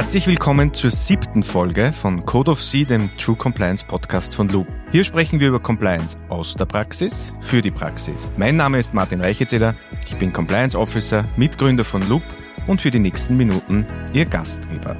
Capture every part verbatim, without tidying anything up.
Herzlich willkommen zur siebten Folge von Code of C, dem True Compliance Podcast von Loop. Hier sprechen wir über Compliance aus der Praxis für die Praxis. Mein Name ist Martin Reichetzeder, ich bin Compliance Officer, Mitgründer von Loop und für die nächsten Minuten Ihr Gastgeber.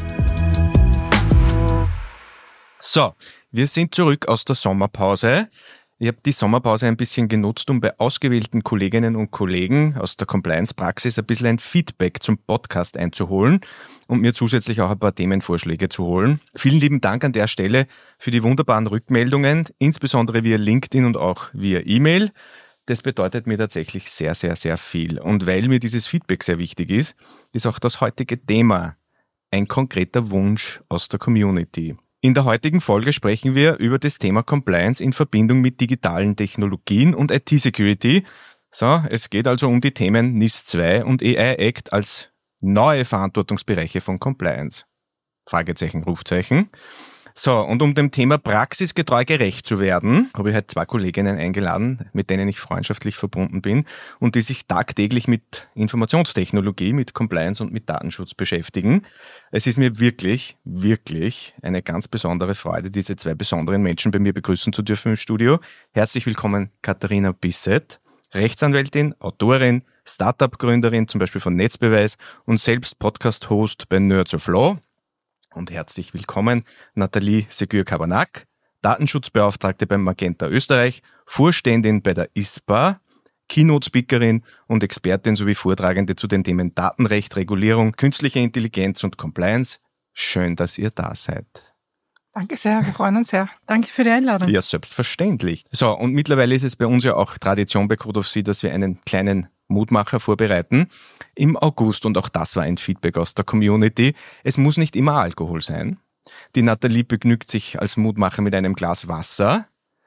So, wir sind zurück aus der Sommerpause. Ich habe die Sommerpause ein bisschen genutzt, um bei ausgewählten Kolleginnen und Kollegen aus der Compliance-Praxis ein bisschen ein Feedback zum Podcast einzuholen und mir zusätzlich auch ein paar Themenvorschläge zu holen. Vielen lieben Dank an der Stelle für die wunderbaren Rückmeldungen, insbesondere via LinkedIn und auch via E-Mail. Das bedeutet mir tatsächlich sehr, sehr, sehr viel. Und weil mir dieses Feedback sehr wichtig ist, ist auch das heutige Thema ein konkreter Wunsch aus der Community. In der heutigen Folge sprechen wir über das Thema Compliance in Verbindung mit digitalen Technologien und I T-Security. So, es geht also um die Themen N I S zwei und A I Act als neue Verantwortungsbereiche von Compliance. Fragezeichen, Rufzeichen. So, und um dem Thema praxisgetreu gerecht zu werden, habe ich heute zwei Kolleginnen eingeladen, mit denen ich freundschaftlich verbunden bin und die sich tagtäglich mit Informationstechnologie, mit Compliance und mit Datenschutz beschäftigen. Es ist mir wirklich, wirklich eine ganz besondere Freude, diese zwei besonderen Menschen bei mir begrüßen zu dürfen im Studio. Herzlich willkommen, Katharina Bisset, Rechtsanwältin, Autorin, Startup-Gründerin, zum Beispiel von Netzbeweis und selbst Podcast-Host bei Nerds of Law. Und herzlich willkommen, Nathalie Segur-Kabanak, Datenschutzbeauftragte beim Magenta Österreich, Vorständin bei der I S P A, Keynote-Speakerin und Expertin sowie Vortragende zu den Themen Datenrecht, Regulierung, künstliche Intelligenz und Compliance. Schön, dass ihr da seid. Danke sehr, wir freuen uns sehr. Danke für die Einladung. Ja, selbstverständlich. So, und mittlerweile ist es bei uns ja auch Tradition bei Code of C, dass wir einen kleinen Mutmacher vorbereiten im August, und auch das war ein Feedback aus der Community. Es muss nicht immer Alkohol sein. Die Nathalie begnügt sich als Mutmacher mit einem Glas Wasser.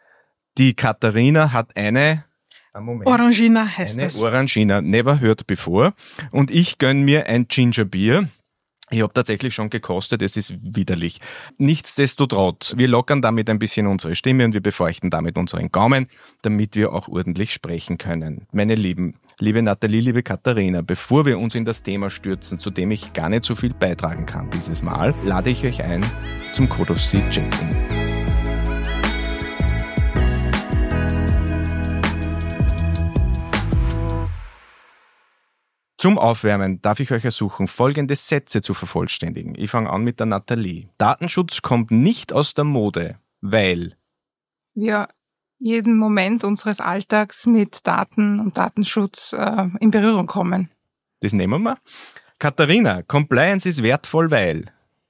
Die Katharina hat eine Moment, Orangina heißt eine das. Orangina, never heard before. Und ich gönne mir ein Ginger Beer. Ich habe tatsächlich schon gekostet, es ist widerlich. Nichtsdestotrotz, wir lockern damit ein bisschen unsere Stimme und wir befeuchten damit unseren Gaumen, damit wir auch ordentlich sprechen können. Meine Lieben, liebe Nathalie, liebe Katharina, bevor wir uns in das Thema stürzen, zu dem ich gar nicht so viel beitragen kann dieses Mal, lade ich euch ein zum Code of C Check-in. Zum Aufwärmen darf ich euch ersuchen, folgende Sätze zu vervollständigen. Ich fange an mit der Nathalie. Datenschutz kommt nicht aus der Mode, weil wir jeden Moment unseres Alltags mit Daten und Datenschutz äh, in Berührung kommen. Das nehmen wir. Katharina, Compliance ist wertvoll, weil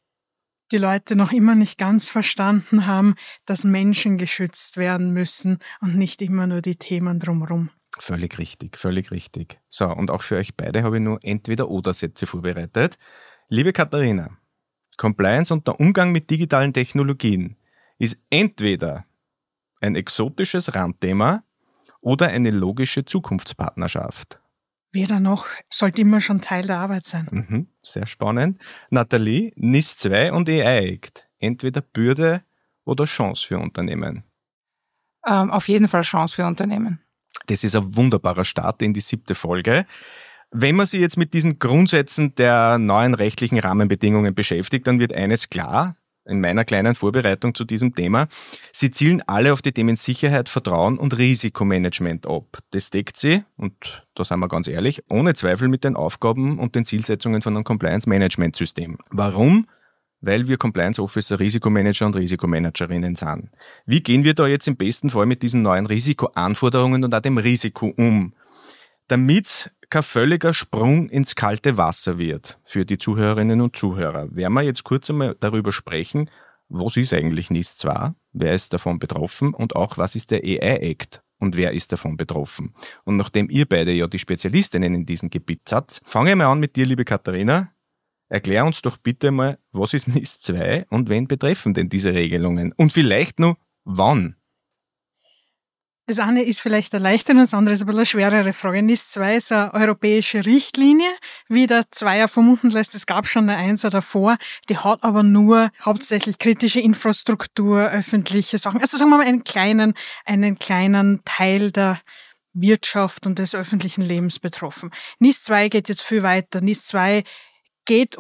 die Leute noch immer nicht ganz verstanden haben, dass Menschen geschützt werden müssen und nicht immer nur die Themen drumherum. Völlig richtig, völlig richtig. So, und auch für euch beide habe ich nur Entweder-Oder-Sätze vorbereitet. Liebe Katharina, Compliance und der Umgang mit digitalen Technologien ist entweder ein exotisches Randthema oder eine logische Zukunftspartnerschaft. Weder noch, sollte immer schon Teil der Arbeit sein. Mhm, sehr spannend. Nathalie, N I S zwei und A I Act, entweder Bürde oder Chance für Unternehmen? Ähm, auf jeden Fall Chance für Unternehmen. Das ist ein wunderbarer Start in die siebte Folge. Wenn man sich jetzt mit diesen Grundsätzen der neuen rechtlichen Rahmenbedingungen beschäftigt, dann wird eines klar, in meiner kleinen Vorbereitung zu diesem Thema. Sie zielen alle auf die Themen Sicherheit, Vertrauen und Risikomanagement ab. Das deckt sie, und da sind wir ganz ehrlich, ohne Zweifel mit den Aufgaben und den Zielsetzungen von einem Compliance-Management-System. Warum? Weil wir Compliance Officer, Risikomanager und Risikomanagerinnen sind. Wie gehen wir da jetzt im besten Fall mit diesen neuen Risikoanforderungen und auch dem Risiko um? Damit kein völliger Sprung ins kalte Wasser wird für die Zuhörerinnen und Zuhörer, werden wir jetzt kurz einmal darüber sprechen, was ist eigentlich N I S zwei, wer ist davon betroffen und auch was ist der A I Act und wer ist davon betroffen. Und nachdem ihr beide ja die Spezialistinnen in diesem Gebiet seid, fange ich mal an mit dir, liebe Katharina. Erklär uns doch bitte mal, was ist N I S zwei und wen betreffen denn diese Regelungen? Und vielleicht nur, wann? Das eine ist vielleicht eine leichtere, das andere ist ein bisschen eine schwerere Frage. N I S zwei ist eine europäische Richtlinie, wie der Zweier vermuten lässt. Es gab schon eine Einser davor, die hat aber nur hauptsächlich kritische Infrastruktur, öffentliche Sachen, also sagen wir mal einen kleinen, einen kleinen Teil der Wirtschaft und des öffentlichen Lebens betroffen. N I S zwei geht jetzt viel weiter. N I S zwei geht um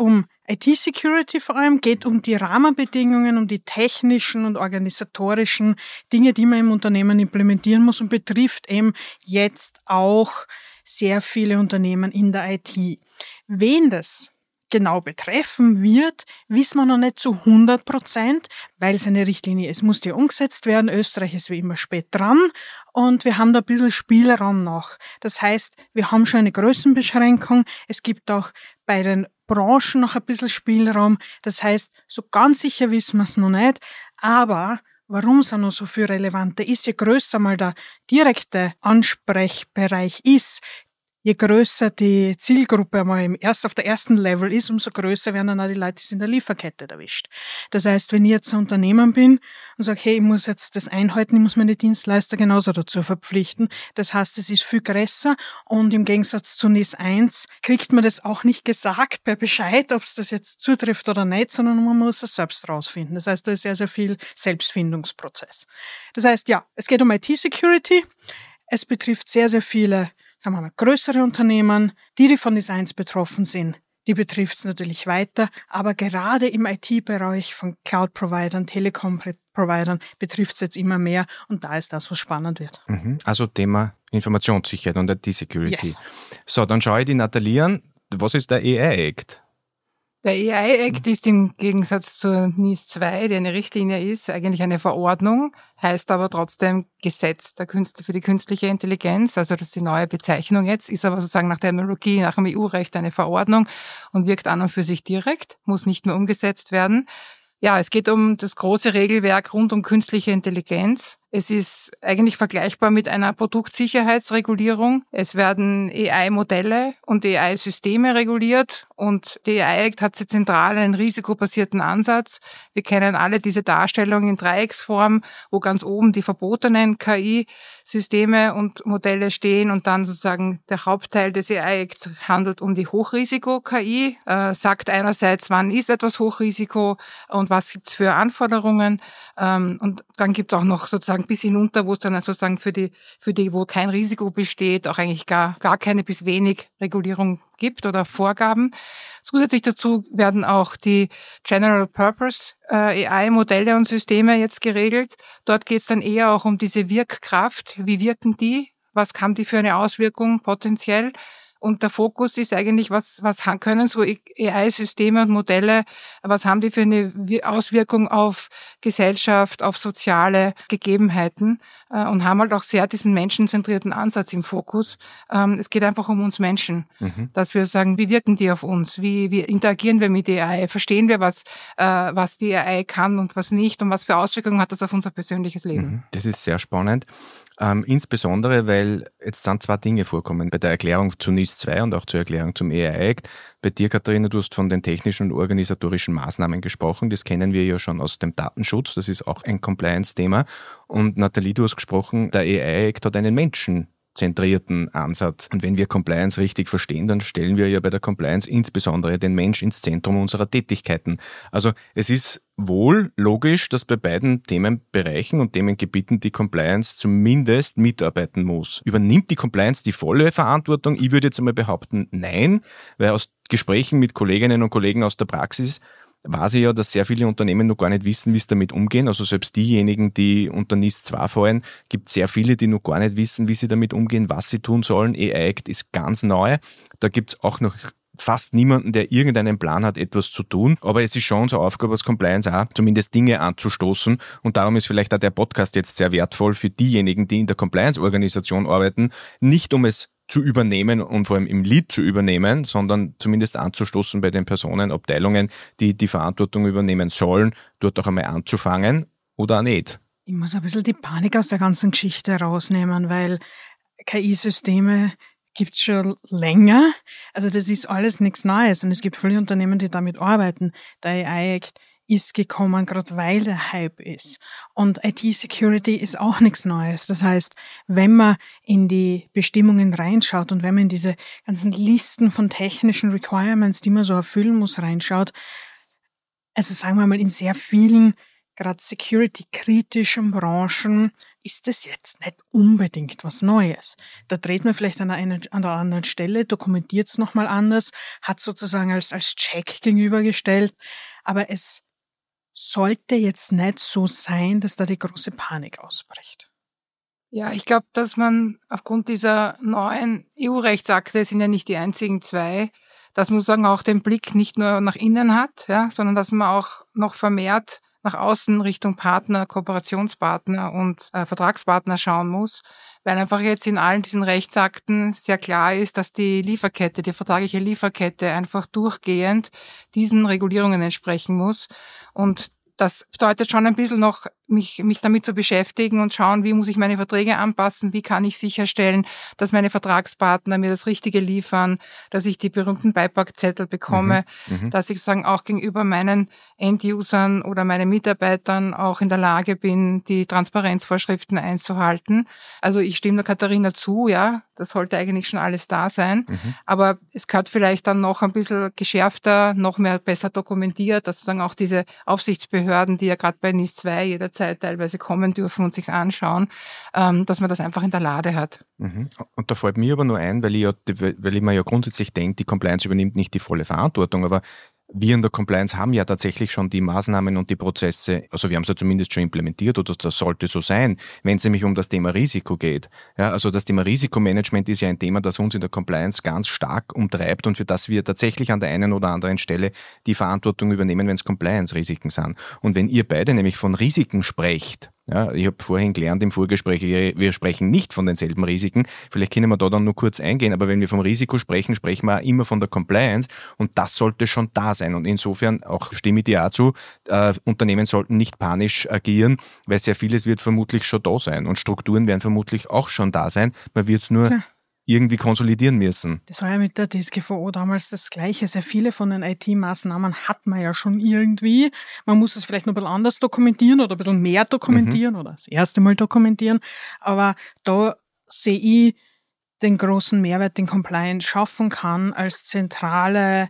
I T-Security vor allem geht um die Rahmenbedingungen, um die technischen und organisatorischen Dinge, die man im Unternehmen implementieren muss und betrifft eben jetzt auch sehr viele Unternehmen in der I T. Wen das genau betreffen wird, wissen wir noch nicht zu hundert Prozent, weil es eine Richtlinie ist. Es muss ja umgesetzt werden. Österreich ist wie immer spät dran und wir haben da ein bisschen Spielraum noch. Das heißt, wir haben schon eine Größenbeschränkung. Es gibt auch bei den Branchen noch ein bisschen Spielraum. Das heißt, so ganz sicher wissen wir es noch nicht. Aber warum es auch noch so viel relevanter ist, je größer mal der direkte Ansprechbereich ist, je größer die Zielgruppe einmal im erst auf der ersten Level ist, umso größer werden dann auch die Leute, die in der Lieferkette erwischt. Das heißt, wenn ich jetzt ein Unternehmen bin und sage, hey, ich muss jetzt das einhalten, ich muss meine Dienstleister genauso dazu verpflichten. Das heißt, es ist viel größer und im Gegensatz zu N I S eins kriegt man das auch nicht gesagt per Bescheid, ob es das jetzt zutrifft oder nicht, sondern man muss es selbst rausfinden. Das heißt, da ist sehr, sehr viel Selbstfindungsprozess. Das heißt, ja, es geht um I T-Security. Es betrifft sehr, sehr viele, sagen wir mal, größere Unternehmen, die, die von N I S eins betroffen sind. Die betrifft es natürlich weiter, aber gerade im I T-Bereich von Cloud-Providern, Telekom-Providern betrifft es jetzt immer mehr und da ist das, was spannend wird. Also Thema Informationssicherheit und I T-Security. Yes. So, dann schaue ich die Nathalie an. Was ist der A I-Act? Der A I-Act ist im Gegensatz zur N I S zwei, die eine Richtlinie ist, eigentlich eine Verordnung, heißt aber trotzdem Gesetz der Künstler für die künstliche Intelligenz. Also das ist die neue Bezeichnung jetzt, ist aber sozusagen nach Terminologie, nach dem E U-Recht eine Verordnung und wirkt an und für sich direkt, muss nicht mehr umgesetzt werden. Ja, es geht um das große Regelwerk rund um künstliche Intelligenz. Es ist eigentlich vergleichbar mit einer Produktsicherheitsregulierung. Es werden A I-Modelle und A I-Systeme reguliert und der A I-Act hat zentral einen risikobasierten Ansatz. Wir kennen alle diese Darstellung in Dreiecksform, wo ganz oben die verbotenen K I-Systeme und Modelle stehen und dann sozusagen der Hauptteil des A I-Acts handelt um die Hochrisiko-K I, äh, sagt einerseits, wann ist etwas Hochrisiko und was gibt's für Anforderungen. Ähm, und dann gibt's auch noch sozusagen bis hinunter, wo es dann sozusagen für die, für die, wo kein Risiko besteht, auch eigentlich gar, gar keine bis wenig Regulierung gibt oder Vorgaben. Zusätzlich dazu werden auch die General Purpose äh, A I-Modelle und Systeme jetzt geregelt. Dort geht es dann eher auch um diese Wirkkraft. Wie wirken die? Was haben die für eine Auswirkung potenziell? Und der Fokus ist eigentlich, was, was können so A I-Systeme und Modelle, was haben die für eine Auswirkung auf Gesellschaft, auf soziale Gegebenheiten und haben halt auch sehr diesen menschenzentrierten Ansatz im Fokus. Es geht einfach um uns Menschen, mhm. dass wir sagen, wie wirken die auf uns? Wie, wie interagieren wir mit A I? Verstehen wir, was, was die A I kann und was nicht und was für Auswirkungen hat das auf unser persönliches Leben? Das ist sehr spannend. Ähm, insbesondere, weil jetzt sind zwei Dinge vorkommen bei der Erklärung zu N I S zwei und auch zur Erklärung zum A I-Act. Bei dir, Katharina, du hast von den technischen und organisatorischen Maßnahmen gesprochen. Das kennen wir ja schon aus dem Datenschutz. Das ist auch ein Compliance-Thema. Und Nathalie, du hast gesprochen, der A I-Act hat einen Menschen zentrierten Ansatz. Und wenn wir Compliance richtig verstehen, dann stellen wir ja bei der Compliance insbesondere den Mensch ins Zentrum unserer Tätigkeiten. Also es ist wohl logisch, dass bei beiden Themenbereichen und Themengebieten die Compliance zumindest mitarbeiten muss. Übernimmt die Compliance die volle Verantwortung? Ich würde jetzt einmal behaupten, nein, weil aus Gesprächen mit Kolleginnen und Kollegen aus der Praxis weiß ich ja, dass sehr viele Unternehmen noch gar nicht wissen, wie sie damit umgehen. Also selbst diejenigen, die unter N I S zwei fallen, gibt sehr viele, die noch gar nicht wissen, wie sie damit umgehen, was sie tun sollen. A I-Act ist ganz neu. Da gibt es auch noch fast niemanden, der irgendeinen Plan hat, etwas zu tun. Aber es ist schon unsere Aufgabe als Compliance auch, zumindest Dinge anzustoßen. Und darum ist vielleicht auch der Podcast jetzt sehr wertvoll für diejenigen, die in der Compliance-Organisation arbeiten. Nicht um es zu übernehmen und vor allem im Lead zu übernehmen, sondern zumindest anzustoßen bei den Personen, Abteilungen, die die Verantwortung übernehmen sollen, dort auch einmal anzufangen oder auch nicht. Ich muss ein bisschen die Panik aus der ganzen Geschichte rausnehmen, weil K I-Systeme gibt's schon länger. Also das ist alles nichts Neues und es gibt viele Unternehmen, die damit arbeiten. Der A I-Act ist gekommen, gerade weil der Hype ist. Und I T-Security ist auch nichts Neues. Das heißt, wenn man in die Bestimmungen reinschaut und wenn man in diese ganzen Listen von technischen Requirements, die man so erfüllen muss, reinschaut, also sagen wir mal in sehr vielen, gerade security-kritischen Branchen, ist das jetzt nicht unbedingt was Neues. Da dreht man vielleicht an einer, an der anderen Stelle, dokumentiert es nochmal anders, hat sozusagen als, als Check gegenübergestellt, aber es sollte jetzt nicht so sein, dass da die große Panik ausbricht. Ja, ich glaube, dass man aufgrund dieser neuen E U-Rechtsakte, es sind ja nicht die einzigen zwei, dass man sozusagen auch den Blick nicht nur nach innen hat, ja, sondern dass man auch noch vermehrt nach außen Richtung Partner, Kooperationspartner und äh, Vertragspartner schauen muss, weil einfach jetzt in allen diesen Rechtsakten sehr klar ist, dass die Lieferkette, die vertragliche Lieferkette einfach durchgehend diesen Regulierungen entsprechen muss. Und das bedeutet schon ein bisschen noch, mich, mich damit zu beschäftigen und schauen, wie muss ich meine Verträge anpassen, wie kann ich sicherstellen, dass meine Vertragspartner mir das Richtige liefern, dass ich die berühmten Beipackzettel bekomme, mhm, dass ich sozusagen auch gegenüber meinen End-Usern oder meinen Mitarbeitern auch in der Lage bin, die Transparenzvorschriften einzuhalten. Also ich stimme der Katharina zu, ja, das sollte eigentlich schon alles da sein, mhm, aber es gehört vielleicht dann noch ein bisschen geschärfter, noch mehr besser dokumentiert, dass sozusagen auch diese Aufsichtsbehörden, die ja gerade bei N I S zwei jederzeit teilweise kommen dürfen und sich's anschauen, ähm, dass man das einfach in der Lade hat. Mhm. Und da fällt mir aber nur ein, weil ich, ja, weil ich mir ja grundsätzlich denke, die Compliance übernimmt nicht die volle Verantwortung, aber wir in der Compliance haben ja tatsächlich schon die Maßnahmen und die Prozesse, also wir haben es ja zumindest schon implementiert oder das sollte so sein, wenn es nämlich um das Thema Risiko geht. Ja, also das Thema Risikomanagement ist ja ein Thema, das uns in der Compliance ganz stark umtreibt und für das wir tatsächlich an der einen oder anderen Stelle die Verantwortung übernehmen, wenn es Compliance-Risiken sind. Und wenn ihr beide nämlich von Risiken sprecht, ja, ich habe vorhin gelernt im Vorgespräch, wir sprechen nicht von denselben Risiken. Vielleicht können wir da dann nur kurz eingehen, aber wenn wir vom Risiko sprechen, sprechen wir auch immer von der Compliance und das sollte schon da sein. Und insofern auch stimme ich dir auch zu, äh, Unternehmen sollten nicht panisch agieren, weil sehr vieles wird vermutlich schon da sein und Strukturen werden vermutlich auch schon da sein. Man wird es nur ja. irgendwie konsolidieren müssen. Das war ja mit der D S G V O damals das Gleiche. Sehr viele von den I T-Maßnahmen hat man ja schon irgendwie. Man muss es vielleicht noch ein bisschen anders dokumentieren oder ein bisschen mehr dokumentieren mhm. oder das erste Mal dokumentieren. Aber da sehe ich den großen Mehrwert, den Compliance schaffen kann als zentrale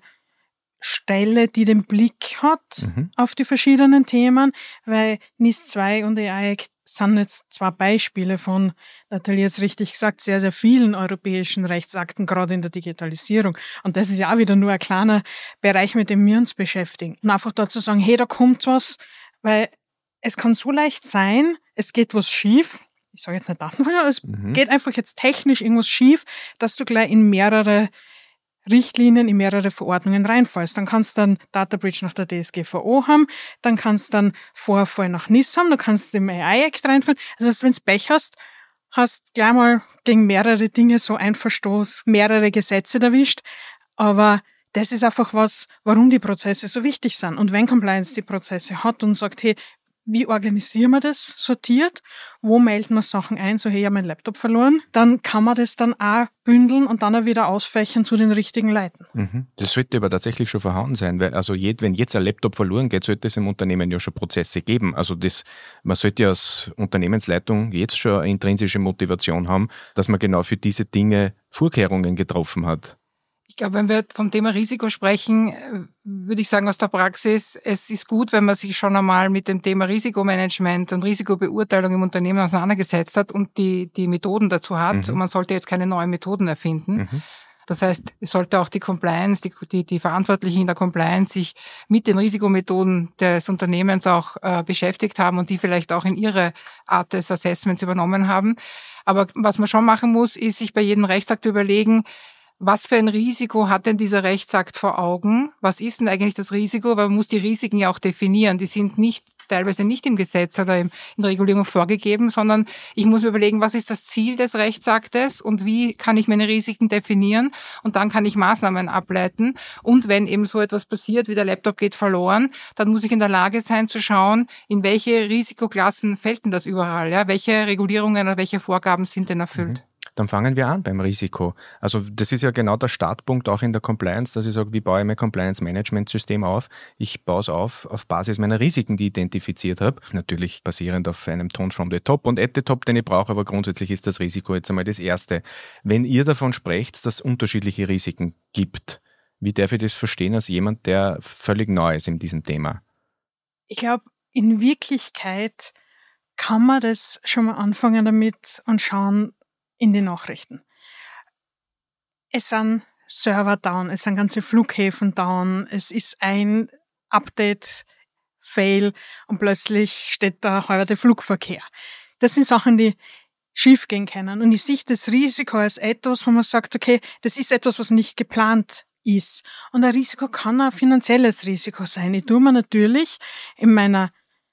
Stelle, die den Blick hat mhm. auf die verschiedenen Themen, weil N I S zwei und E I A C sind jetzt zwei Beispiele von, Nathalie hat es richtig gesagt, sehr, sehr vielen europäischen Rechtsakten, gerade in der Digitalisierung. Und das ist ja auch wieder nur ein kleiner Bereich, mit dem wir uns beschäftigen. Und einfach dazu sagen, hey, da kommt was, weil es kann so leicht sein, es geht was schief, ich sage jetzt nicht Datenfall, aber es mhm. geht einfach jetzt technisch irgendwas schief, dass du gleich in mehrere Richtlinien, in mehrere Verordnungen reinfallst. Dann kannst du dann Data Breach nach der D S G V O haben, dann kannst du dann Vorfall nach N I S haben, dann kannst du im A I Act reinfallen. Also wenn du Pech hast, hast gleich mal gegen mehrere Dinge so ein Verstoß, mehrere Gesetze erwischt. Aber das ist einfach was, warum die Prozesse so wichtig sind. Und wenn Compliance die Prozesse hat und sagt, hey, wie organisieren wir das sortiert? Wo melden wir Sachen ein? So, hey, ich habe meinen Laptop verloren. Dann kann man das dann auch bündeln und dann auch wieder ausfächern zu den richtigen Leuten. Mhm. Das sollte aber tatsächlich schon vorhanden sein, weil also jed, wenn jetzt ein Laptop verloren geht, sollte es im Unternehmen ja schon Prozesse geben. Also das, man sollte ja als Unternehmensleitung jetzt schon eine intrinsische Motivation haben, dass man genau für diese Dinge Vorkehrungen getroffen hat. Ich glaube, wenn wir vom Thema Risiko sprechen, würde ich sagen aus der Praxis, es ist gut, wenn man sich schon einmal mit dem Thema Risikomanagement und Risikobeurteilung im Unternehmen auseinandergesetzt hat und die, die Methoden dazu hat. Mhm. Und man sollte jetzt keine neuen Methoden erfinden. Mhm. Das heißt, es sollte auch die Compliance, die, die, die Verantwortlichen in der Compliance sich mit den Risikomethoden des Unternehmens auch äh, beschäftigt haben und die vielleicht auch in ihre Art des Assessments übernommen haben. Aber was man schon machen muss, ist sich bei jedem Rechtsakt überlegen, was für ein Risiko hat denn dieser Rechtsakt vor Augen? Was ist denn eigentlich das Risiko? Weil man muss die Risiken ja auch definieren. Die sind nicht teilweise nicht im Gesetz oder in der Regulierung vorgegeben, sondern ich muss mir überlegen, was ist das Ziel des Rechtsaktes und wie kann ich meine Risiken definieren und dann kann ich Maßnahmen ableiten. Und wenn eben so etwas passiert, wie der Laptop geht verloren, dann muss ich in der Lage sein zu schauen, in welche Risikoklassen fällt denn das überall? Ja? Welche Regulierungen oder welche Vorgaben sind denn erfüllt? Mhm. Dann fangen wir an beim Risiko. Also das ist ja genau der Startpunkt auch in der Compliance, dass ich sage, wie baue ich mein Compliance-Management-System auf? Ich baue es auf auf Basis meiner Risiken, die ich identifiziert habe. Natürlich basierend auf einem Tone from the top und at the top, den ich brauche, aber grundsätzlich ist das Risiko jetzt einmal das Erste. Wenn ihr davon sprecht, dass es unterschiedliche Risiken gibt, wie darf ich das verstehen als jemand, der völlig neu ist in diesem Thema? Ich glaube, in Wirklichkeit kann man das schon mal anfangen damit und schauen in die Nachrichten. Es sind Server down, es sind ganze Flughäfen down, es ist ein Update-Fail und plötzlich steht da halber der Flugverkehr. Das sind Sachen, die schief gehen können. Und ich sehe das Risiko als etwas, wo man sagt, okay, das ist etwas, was nicht geplant ist. Und ein Risiko kann ein finanzielles Risiko sein. Ich tue mir natürlich in meiner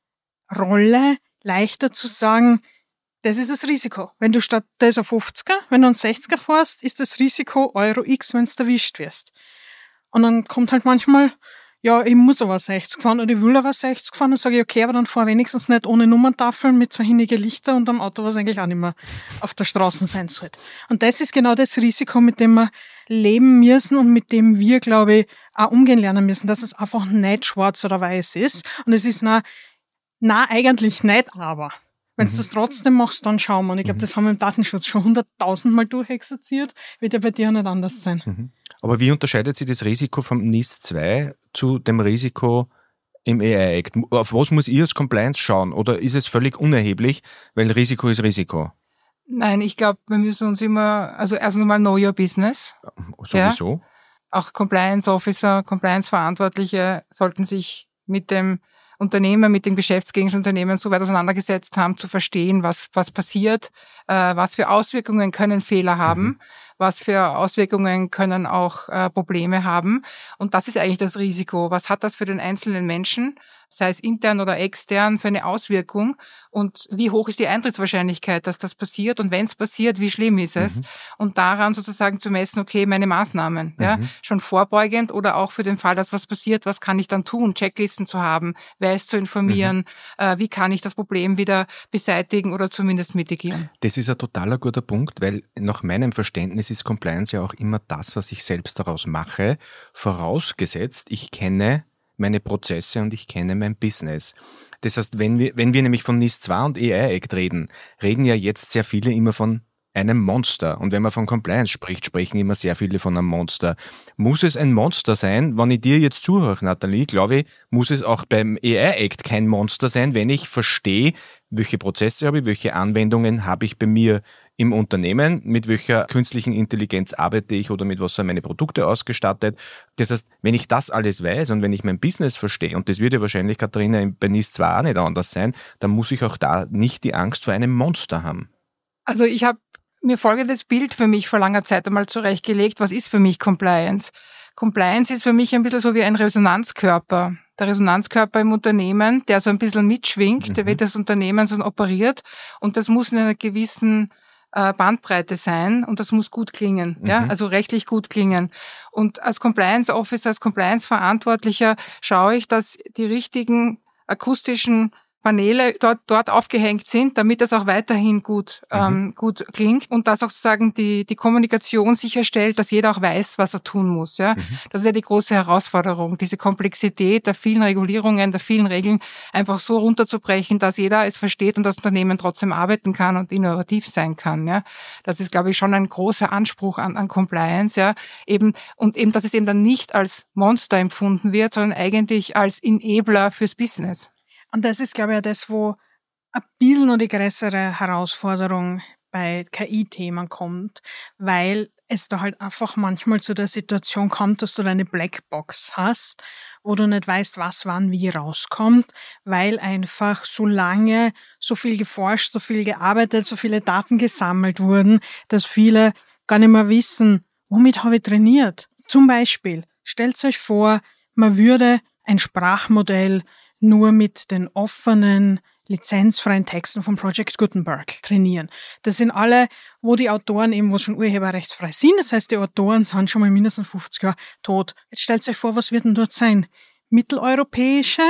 Rolle leichter zu sagen, das ist das Risiko. Wenn du statt das auf fünfziger, wenn du einen sechziger fährst, ist das Risiko Euro X, wenn du erwischt wirst. Und dann kommt halt manchmal, ja, ich muss aber sechzig fahren oder ich will aber sechzig fahren und sage ich, okay, aber dann fahr wenigstens nicht ohne Nummerntafeln mit zwei hinnigen Lichter und am Auto, was eigentlich auch nicht mehr auf der Straße sein sollte. Und das ist genau das Risiko, mit dem wir leben müssen und mit dem wir, glaube ich, auch umgehen lernen müssen, dass es einfach nicht schwarz oder weiß ist. Und es ist na, na eigentlich nicht, aber wenn du mhm. das trotzdem machst, dann schauen wir. Und ich glaube, das haben wir im Datenschutz schon hunderttausendmal durchexerziert. Wird ja bei dir nicht anders sein. Mhm. Aber wie unterscheidet sich das Risiko vom N I S zwei zu dem Risiko im A I-Act? Auf was muss ich als Compliance schauen? Oder ist es völlig unerheblich, weil Risiko ist Risiko? Nein, ich glaube, wir müssen uns immer, also erst einmal know your business. Sowieso. Ja? Auch Compliance Officer, Compliance-Verantwortliche sollten sich mit dem Unternehmen, mit den geschäftsgängigen Unternehmen so weit auseinandergesetzt haben, zu verstehen, was, was passiert, äh, was für Auswirkungen können Fehler haben, mhm. was für Auswirkungen können auch äh, Probleme haben. Und das ist eigentlich das Risiko. Was hat das für den einzelnen Menschen, sei es intern oder extern, für eine Auswirkung? Und wie hoch ist die Eintrittswahrscheinlichkeit, dass das passiert? Und wenn es passiert, wie schlimm ist es? Mhm. Und daran sozusagen zu messen, okay, meine Maßnahmen, mhm. ja, schon vorbeugend oder auch für den Fall, dass was passiert, was kann ich dann tun? Checklisten zu haben, wer ist zu informieren, mhm. äh, wie kann ich das Problem wieder beseitigen oder zumindest mitigieren? Das ist ein totaler guter Punkt, weil nach meinem Verständnis ist Compliance ja auch immer das, was ich selbst daraus mache, vorausgesetzt, ich kenne meine Prozesse und ich kenne mein Business. Das heißt, wenn wir, wenn wir nämlich von N I S zwei und A I-Act reden, reden ja jetzt sehr viele immer von einem Monster. Und wenn man von Compliance spricht, sprechen immer sehr viele von einem Monster. Muss es ein Monster sein? Wenn ich dir jetzt zuhöre, Nathalie, glaube ich, muss es auch beim A I-Act kein Monster sein, wenn ich verstehe, welche Prozesse habe ich, welche Anwendungen habe ich bei mir im Unternehmen, mit welcher künstlichen Intelligenz arbeite ich oder mit was sind meine Produkte ausgestattet. Das heißt, wenn ich das alles weiß und wenn ich mein Business verstehe, und das wird ja wahrscheinlich, Katharina, bei N I S zwei auch nicht anders sein, dann muss ich auch da nicht die Angst vor einem Monster haben. Also ich habe mir folgendes Bild für mich vor langer Zeit einmal zurechtgelegt. Was ist für mich Compliance? Compliance ist für mich ein bisschen so wie ein Resonanzkörper. Der Resonanzkörper im Unternehmen, der so ein bisschen mitschwingt, mhm. wenn das Unternehmen so operiert. Und das muss in einer gewissen äh, Bandbreite sein und das muss gut klingen, mhm. ja, also rechtlich gut klingen. Und als Compliance Officer, als Compliance Verantwortlicher schaue ich, dass die richtigen akustischen Paneele dort dort aufgehängt sind, damit das auch weiterhin gut mhm. ähm, gut klingt und dass auch sozusagen die die Kommunikation sicherstellt, dass jeder auch weiß, was er tun muss. Ja, mhm. Das ist ja die große Herausforderung, diese Komplexität der vielen Regulierungen, der vielen Regeln einfach so runterzubrechen, dass jeder es versteht und das Unternehmen trotzdem arbeiten kann und innovativ sein kann. Ja, das ist, glaube ich, schon ein großer Anspruch an an Compliance. Ja, eben und eben, dass es eben dann nicht als Monster empfunden wird, sondern eigentlich als Enabler fürs Business. Und das ist, glaube ich, auch das, wo ein bisschen noch die größere Herausforderung bei K I-Themen kommt, weil es da halt einfach manchmal zu der Situation kommt, dass du deine Blackbox hast, wo du nicht weißt, was wann wie rauskommt, weil einfach so lange so viel geforscht, so viel gearbeitet, so viele Daten gesammelt wurden, dass viele gar nicht mehr wissen, womit habe ich trainiert. Zum Beispiel, stellt euch vor, man würde ein Sprachmodell nur mit den offenen, lizenzfreien Texten von Project Gutenberg trainieren. Das sind alle, wo die Autoren eben, wo schon urheberrechtsfrei sind. Das heißt, die Autoren sind schon mal mindestens fünfzig Jahre tot. Jetzt stellt euch vor, was wird denn dort sein? Mitteleuropäische,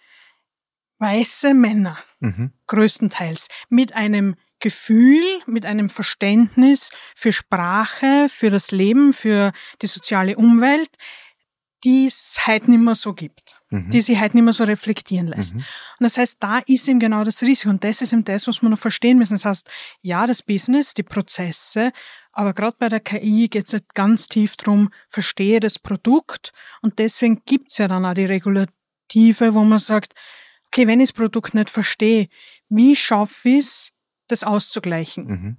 weiße Männer, mhm. größtenteils, mit einem Gefühl, mit einem Verständnis für Sprache, für das Leben, für die soziale Umwelt, die es heute nicht mehr so gibt, mhm. die sich heute nicht mehr so reflektieren lässt. Mhm. Und das heißt, da ist eben genau das Risiko. Und das ist eben das, was wir noch verstehen müssen. Das heißt, ja, das Business, die Prozesse, aber gerade bei der K I geht es halt ganz tief drum, verstehe das Produkt. Und deswegen gibt es ja dann auch die Regulative, wo man sagt, okay, wenn ich das Produkt nicht verstehe, wie schaffe ich es, das auszugleichen? Mhm.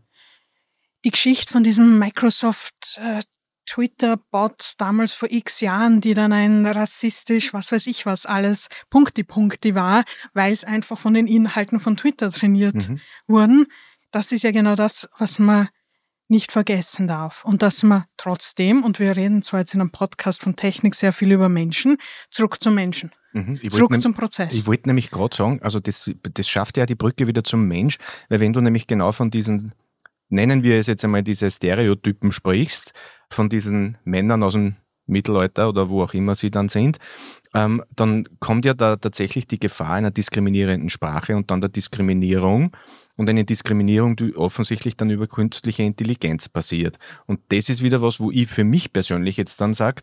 Die Geschichte von diesem Microsoft äh, Twitter-Bot damals vor x Jahren, die dann ein rassistisch, was weiß ich was, alles Punkti-Punkti war, weil es einfach von den Inhalten von Twitter trainiert Mhm. wurden. Das ist ja genau das, was man nicht vergessen darf. Und dass man trotzdem, und wir reden zwar jetzt in einem Podcast von Technik sehr viel über Menschen, zurück zum Menschen. Mhm. Ich Zurück wollte zum nem- Prozess. Ich wollte nämlich gerade sagen, also das, das schafft ja die Brücke wieder zum Mensch, weil wenn du nämlich genau von diesen, nennen wir es jetzt einmal diese Stereotypen sprichst, von diesen Männern aus dem Mittelalter oder wo auch immer sie dann sind, ähm, dann kommt ja da tatsächlich die Gefahr einer diskriminierenden Sprache und dann der Diskriminierung und eine Diskriminierung, die offensichtlich dann über künstliche Intelligenz passiert. Und das ist wieder was, wo ich für mich persönlich jetzt dann sage,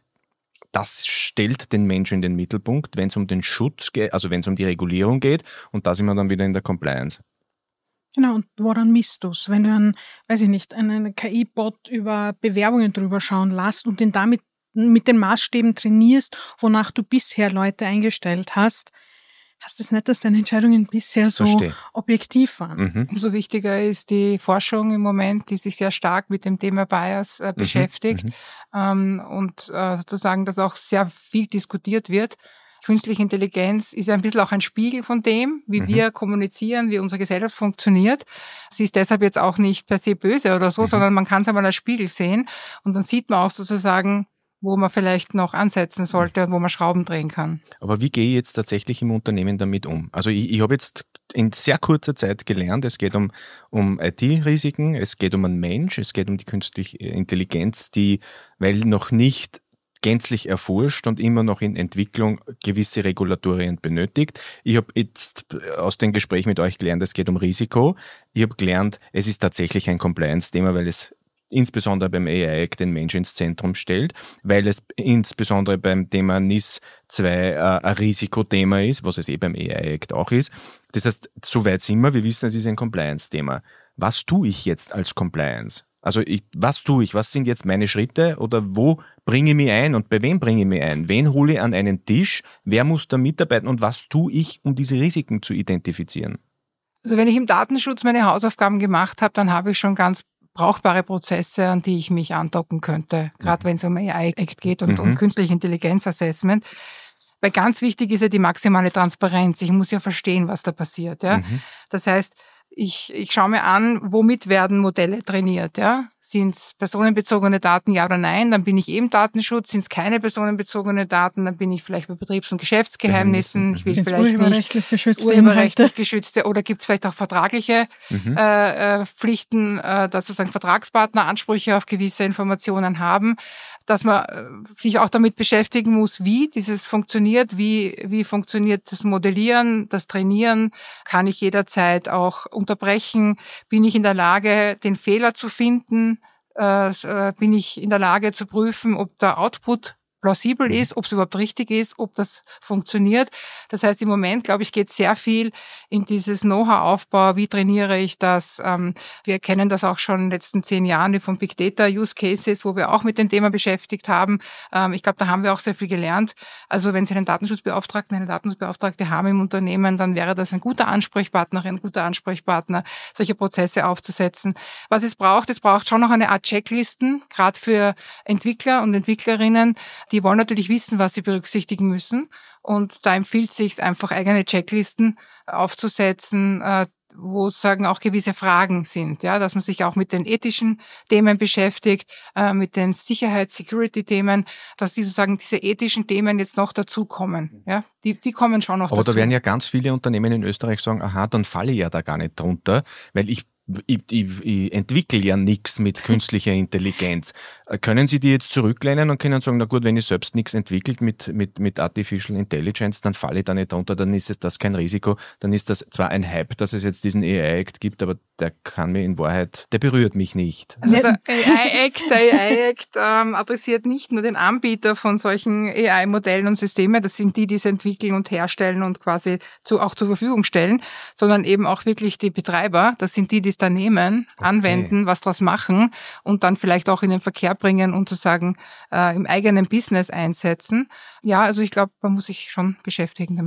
das stellt den Menschen in den Mittelpunkt, wenn es um den Schutz geht, also wenn es um die Regulierung geht, und da sind wir dann wieder in der Compliance. Genau, und woran misst du's? Wenn du einen, weiß ich nicht, einen K I-Bot über Bewerbungen drüber schauen lässt und den damit mit den Maßstäben trainierst, wonach du bisher Leute eingestellt hast, heißt das nicht, dass deine Entscheidungen bisher so Verstehe. objektiv waren. Mhm. Umso wichtiger ist die Forschung im Moment, die sich sehr stark mit dem Thema Bias äh, beschäftigt mhm. ähm, und äh, sozusagen, dass auch sehr viel diskutiert wird. Künstliche Intelligenz ist ja ein bisschen auch ein Spiegel von dem, wie Mhm. wir kommunizieren, wie unsere Gesellschaft funktioniert. Sie ist deshalb jetzt auch nicht per se böse oder so, Mhm. sondern man kann es einmal als Spiegel sehen und dann sieht man auch sozusagen, wo man vielleicht noch ansetzen sollte und wo man Schrauben drehen kann. Aber wie gehe ich jetzt tatsächlich im Unternehmen damit um? Also ich, ich habe jetzt in sehr kurzer Zeit gelernt, es geht um, um I T-Risiken, es geht um einen Mensch, es geht um die künstliche Intelligenz, die, weil noch nicht gänzlich erforscht und immer noch in Entwicklung gewisse Regulatorien benötigt. Ich habe jetzt aus dem Gespräch mit euch gelernt, es geht um Risiko. Ich habe gelernt, es ist tatsächlich ein Compliance-Thema, weil es insbesondere beim A I-Act den Menschen ins Zentrum stellt, weil es insbesondere beim Thema N I S zwei äh, ein Risikothema ist, was es eh beim A I-Act auch ist. Das heißt, soweit sind wir, wir wissen, es ist ein Compliance-Thema. Was tue ich jetzt als Compliance? Also ich, was tue ich? Was sind jetzt meine Schritte oder wo bringe ich mich ein und bei wem bringe ich mich ein? Wen hole ich an einen Tisch? Wer muss da mitarbeiten und was tue ich, um diese Risiken zu identifizieren? Also wenn ich im Datenschutz meine Hausaufgaben gemacht habe, dann habe ich schon ganz brauchbare Prozesse, an die ich mich andocken könnte, gerade wenn es um A I-Act geht und Mhm. um künstliche Intelligenz-Assessment. Weil ganz wichtig ist ja die maximale Transparenz. Ich muss ja verstehen, was da passiert. Ja? Mhm. Das heißt, ich, ich schaue mir an, womit werden Modelle trainiert. Ja? Sind es personenbezogene Daten, ja oder nein? Dann bin ich eben Datenschutz. Sind es keine personenbezogene Daten, dann bin ich vielleicht bei Betriebs- und Geschäftsgeheimnissen. Ich will Sind vielleicht nicht urheberrechtlich geschützte urheberrechtlich Inhalte? geschützte oder gibt es vielleicht auch vertragliche Mhm. äh, äh, Pflichten, äh, dass sozusagen Vertragspartner Ansprüche auf gewisse Informationen haben, dass man äh, sich auch damit beschäftigen muss, wie dieses funktioniert, wie wie funktioniert das Modellieren, das Trainieren, kann ich jederzeit auch unterbrechen, bin ich in der Lage, den Fehler zu finden, äh, äh, bin ich in der Lage zu prüfen, ob der Output plausibel ist, ob es überhaupt richtig ist, ob das funktioniert. Das heißt, im Moment, glaube ich, geht sehr viel in dieses Know-how-Aufbau. Wie trainiere ich das? Ähm, wir kennen das auch schon in den letzten zehn Jahren von Big Data Use Cases, wo wir auch mit dem Thema beschäftigt haben. Ähm, ich glaube, da haben wir auch sehr viel gelernt. Also wenn Sie einen Datenschutzbeauftragten, eine Datenschutzbeauftragte haben im Unternehmen, dann wäre das ein guter Ansprechpartner, ein guter Ansprechpartner, solche Prozesse aufzusetzen. Was es braucht, es braucht schon noch eine Art Checklisten, gerade für Entwickler und Entwicklerinnen. Die wollen natürlich wissen, was sie berücksichtigen müssen. Und da empfiehlt es sich einfach, eigene Checklisten aufzusetzen, äh, wo sagen auch gewisse Fragen sind, ja, dass man sich auch mit den ethischen Themen beschäftigt, äh, mit den Sicherheits-Security-Themen, dass die sozusagen diese ethischen Themen jetzt noch dazukommen. Ja, die, die kommen schon noch Aber dazu. da werden ja ganz viele Unternehmen in Österreich sagen, aha, dann falle ich ja da gar nicht drunter, weil ich Ich, ich, ich entwickle ja nichts mit künstlicher Intelligenz. Können Sie die jetzt zurücklehnen und können sagen, na gut, wenn ich selbst nichts entwickelt mit, mit, mit Artificial Intelligence, dann falle ich da nicht drunter, dann ist das kein Risiko, dann ist das zwar ein Hype, dass es jetzt diesen A I-Act gibt, aber der kann mir in Wahrheit, der berührt mich nicht. Also der A I-Act, der A I-Act ähm, adressiert nicht nur den Anbieter von solchen A I-Modellen und Systemen, das sind die, die es entwickeln und herstellen und quasi zu, auch zur Verfügung stellen, sondern eben auch wirklich die Betreiber, das sind die, die es da nehmen, Okay. anwenden, was draus machen und dann vielleicht auch in den Verkehr bringen und sozusagen äh, im eigenen Business einsetzen. Ja, also ich glaube, man muss sich schon beschäftigen damit.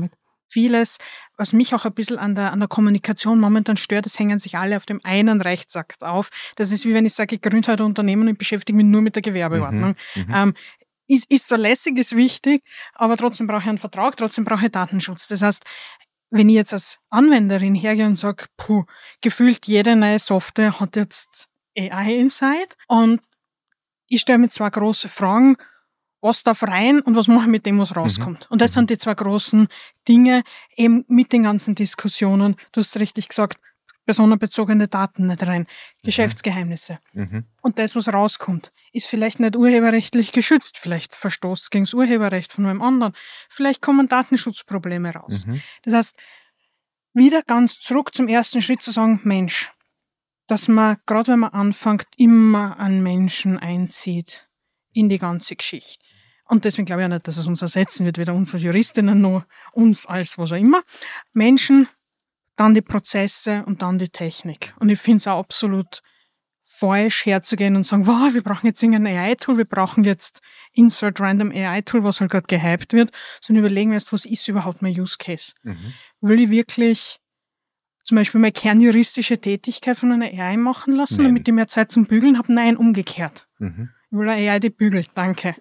vieles, was mich auch ein bisschen an der, an der Kommunikation momentan stört, es hängen sich alle auf dem einen Rechtsakt auf. Das ist wie wenn ich sage, ich gründe halt ein Unternehmen und ich beschäftige mich nur mit der Gewerbeordnung. Mhm, ähm, ist, ist zwar lässig, ist wichtig, aber trotzdem brauche ich einen Vertrag, trotzdem brauche ich Datenschutz. Das heißt, wenn ich jetzt als Anwenderin hergehe und sage, puh, gefühlt jede neue Software hat jetzt A I inside und ich stelle mir zwei große Fragen, was darf rein und was mache ich mit dem, was rauskommt. Mhm. Und das sind die zwei großen Dinge, eben mit den ganzen Diskussionen. Du hast richtig gesagt, personenbezogene Daten nicht rein, mhm. Geschäftsgeheimnisse. Mhm. Und das, was rauskommt, ist vielleicht nicht urheberrechtlich geschützt, vielleicht verstoßt gegen das Urheberrecht von einem anderen, vielleicht kommen Datenschutzprobleme raus. Mhm. Das heißt, wieder ganz zurück zum ersten Schritt zu sagen, Mensch, dass man, gerade wenn man anfängt, immer einen Menschen einzieht in die ganze Geschichte. Und deswegen glaube ich auch nicht, dass es uns ersetzen wird, weder uns als Juristinnen noch uns als was auch immer. Menschen, dann die Prozesse und dann die Technik. Und ich finde es auch absolut falsch, herzugehen und sagen, wow, wir brauchen jetzt irgendein A I-Tool, wir brauchen jetzt Insert Random A I-Tool, was halt gerade gehypt wird, sondern überlegen wir erst, was ist überhaupt mein Use Case? Mhm. Will ich wirklich zum Beispiel meine kernjuristische Tätigkeit von einer A I machen lassen, Nein. damit ich mehr Zeit zum Bügeln habe? Nein, umgekehrt. Mhm. Ich will eine A I, die bügelt, danke.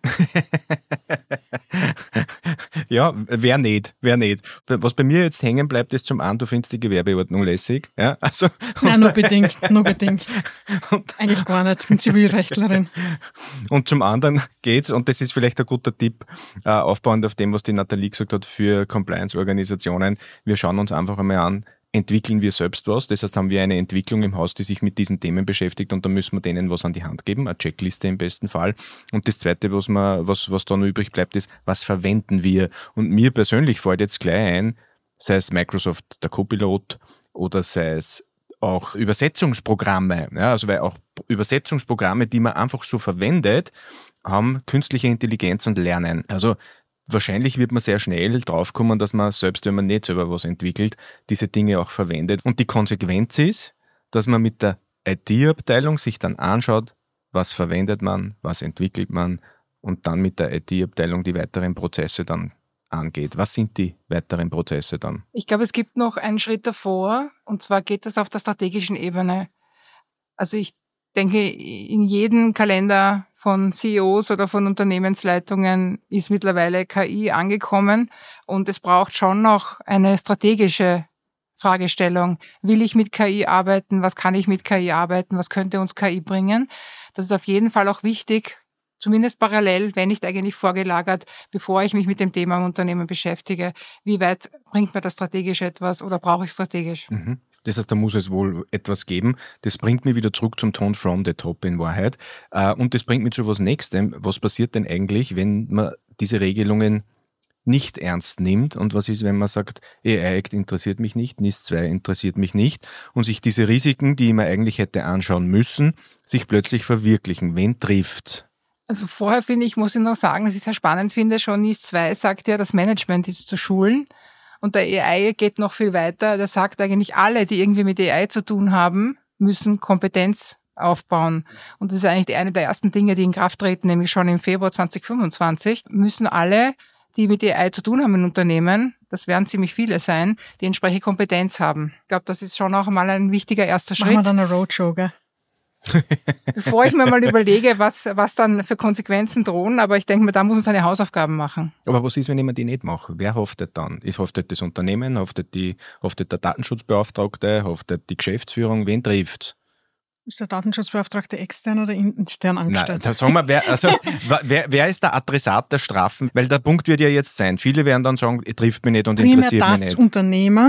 Ja, wer nicht, wer nicht. Was bei mir jetzt hängen bleibt, ist zum einen, du findest die Gewerbeordnung lässig. Ja, also, Nein, nur bedingt, nur bedingt. Und, eigentlich gar nicht, ich bin Zivilrechtlerin. Und zum anderen geht's, und das ist vielleicht ein guter Tipp, äh, aufbauend auf dem, was die Nathalie gesagt hat, für Compliance-Organisationen. Wir schauen uns einfach einmal an, entwickeln wir selbst was. Das heißt, haben wir eine Entwicklung im Haus, die sich mit diesen Themen beschäftigt, und dann müssen wir denen was an die Hand geben, eine Checkliste im besten Fall. Und das Zweite, was man, was, was da noch übrig bleibt, ist, was verwenden wir? Und mir persönlich fällt jetzt gleich ein, sei es Microsoft, der Copilot, oder sei es auch Übersetzungsprogramme, ja, also weil auch Übersetzungsprogramme, die man einfach so verwendet, haben künstliche Intelligenz und Lernen. Also wahrscheinlich wird man sehr schnell draufkommen, dass man, selbst wenn man nicht selber was entwickelt, diese Dinge auch verwendet. Und die Konsequenz ist, dass man mit der I T-Abteilung sich dann anschaut, was verwendet man, was entwickelt man, und dann mit der I T-Abteilung die weiteren Prozesse dann angeht. Was sind die weiteren Prozesse dann? Ich glaube, es gibt noch einen Schritt davor, und zwar geht das auf der strategischen Ebene. Also ich denke, in jedem Kalender von C E Os oder von Unternehmensleitungen ist mittlerweile K I angekommen, und es braucht schon noch eine strategische Fragestellung. Will ich mit K I arbeiten? Was kann ich mit K I arbeiten? Was könnte uns K I bringen? Das ist auf jeden Fall auch wichtig, zumindest parallel, wenn nicht eigentlich vorgelagert, bevor ich mich mit dem Thema im Unternehmen beschäftige. Wie weit bringt mir das strategisch etwas oder brauche ich strategisch? Mhm. Das heißt, da muss es wohl etwas geben. Das bringt mich wieder zurück zum Tone from the top in Wahrheit. Und das bringt mich zu was Nächstem. Was passiert denn eigentlich, wenn man diese Regelungen nicht ernst nimmt? Und was ist, wenn man sagt, A I-Act interessiert mich nicht, N I S zwei interessiert mich nicht, und sich diese Risiken, die man eigentlich hätte anschauen müssen, sich plötzlich verwirklichen? Wen trifft's? Also vorher, finde ich, muss ich noch sagen, dass ich sehr spannend finde, schon N I S zwei sagt ja, das Management ist zu schulen. Und der A I geht noch viel weiter. Der sagt eigentlich, alle, die irgendwie mit A I zu tun haben, müssen Kompetenz aufbauen. Und das ist eigentlich eine der ersten Dinge, die in Kraft treten, nämlich schon im Februar zwanzig fünfundzwanzig, müssen alle, die mit A I zu tun haben in Unternehmen, das werden ziemlich viele sein, die entsprechende Kompetenz haben. Ich glaube, das ist schon auch mal ein wichtiger erster Schritt. Machen wir dann eine Roadshow, gell? Bevor ich mir mal überlege, was, was dann für Konsequenzen drohen, aber ich denke mir, da muss man seine Hausaufgaben machen. Aber was ist, wenn ich die nicht mache? Wer haftet dann? Ist haftet das Unternehmen, haftet, die, haftet der Datenschutzbeauftragte, haftet die Geschäftsführung? Wen trifft's? Ist der Datenschutzbeauftragte extern oder intern angestellt? Nein, da sagen wir, wer, also, wer, wer ist der Adressat der Strafen? Weil der Punkt wird ja jetzt sein, viele werden dann sagen, ihr trifft mich nicht und Primär interessiert mich das nicht. Unternehmen.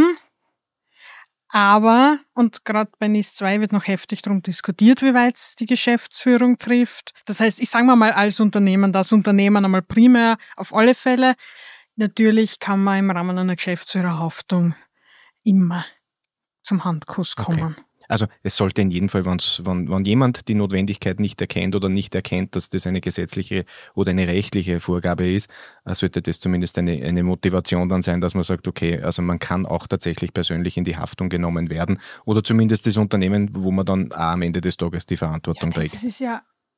Aber, und gerade bei N I S zwei wird noch heftig darum diskutiert, wie weit es die Geschäftsführung trifft. Das heißt, ich sage mal als Unternehmen, das Unternehmen einmal primär auf alle Fälle. Natürlich kann man im Rahmen einer Geschäftsführerhaftung immer zum Handkuss kommen. Okay. Also es sollte in jedem Fall, wenn's, wenn, wenn jemand die Notwendigkeit nicht erkennt oder nicht erkennt, dass das eine gesetzliche oder eine rechtliche Vorgabe ist, sollte das zumindest eine, eine Motivation dann sein, dass man sagt, okay, also man kann auch tatsächlich persönlich in die Haftung genommen werden oder zumindest das Unternehmen, wo man dann auch am Ende des Tages die Verantwortung ja, trägt. Das ist ja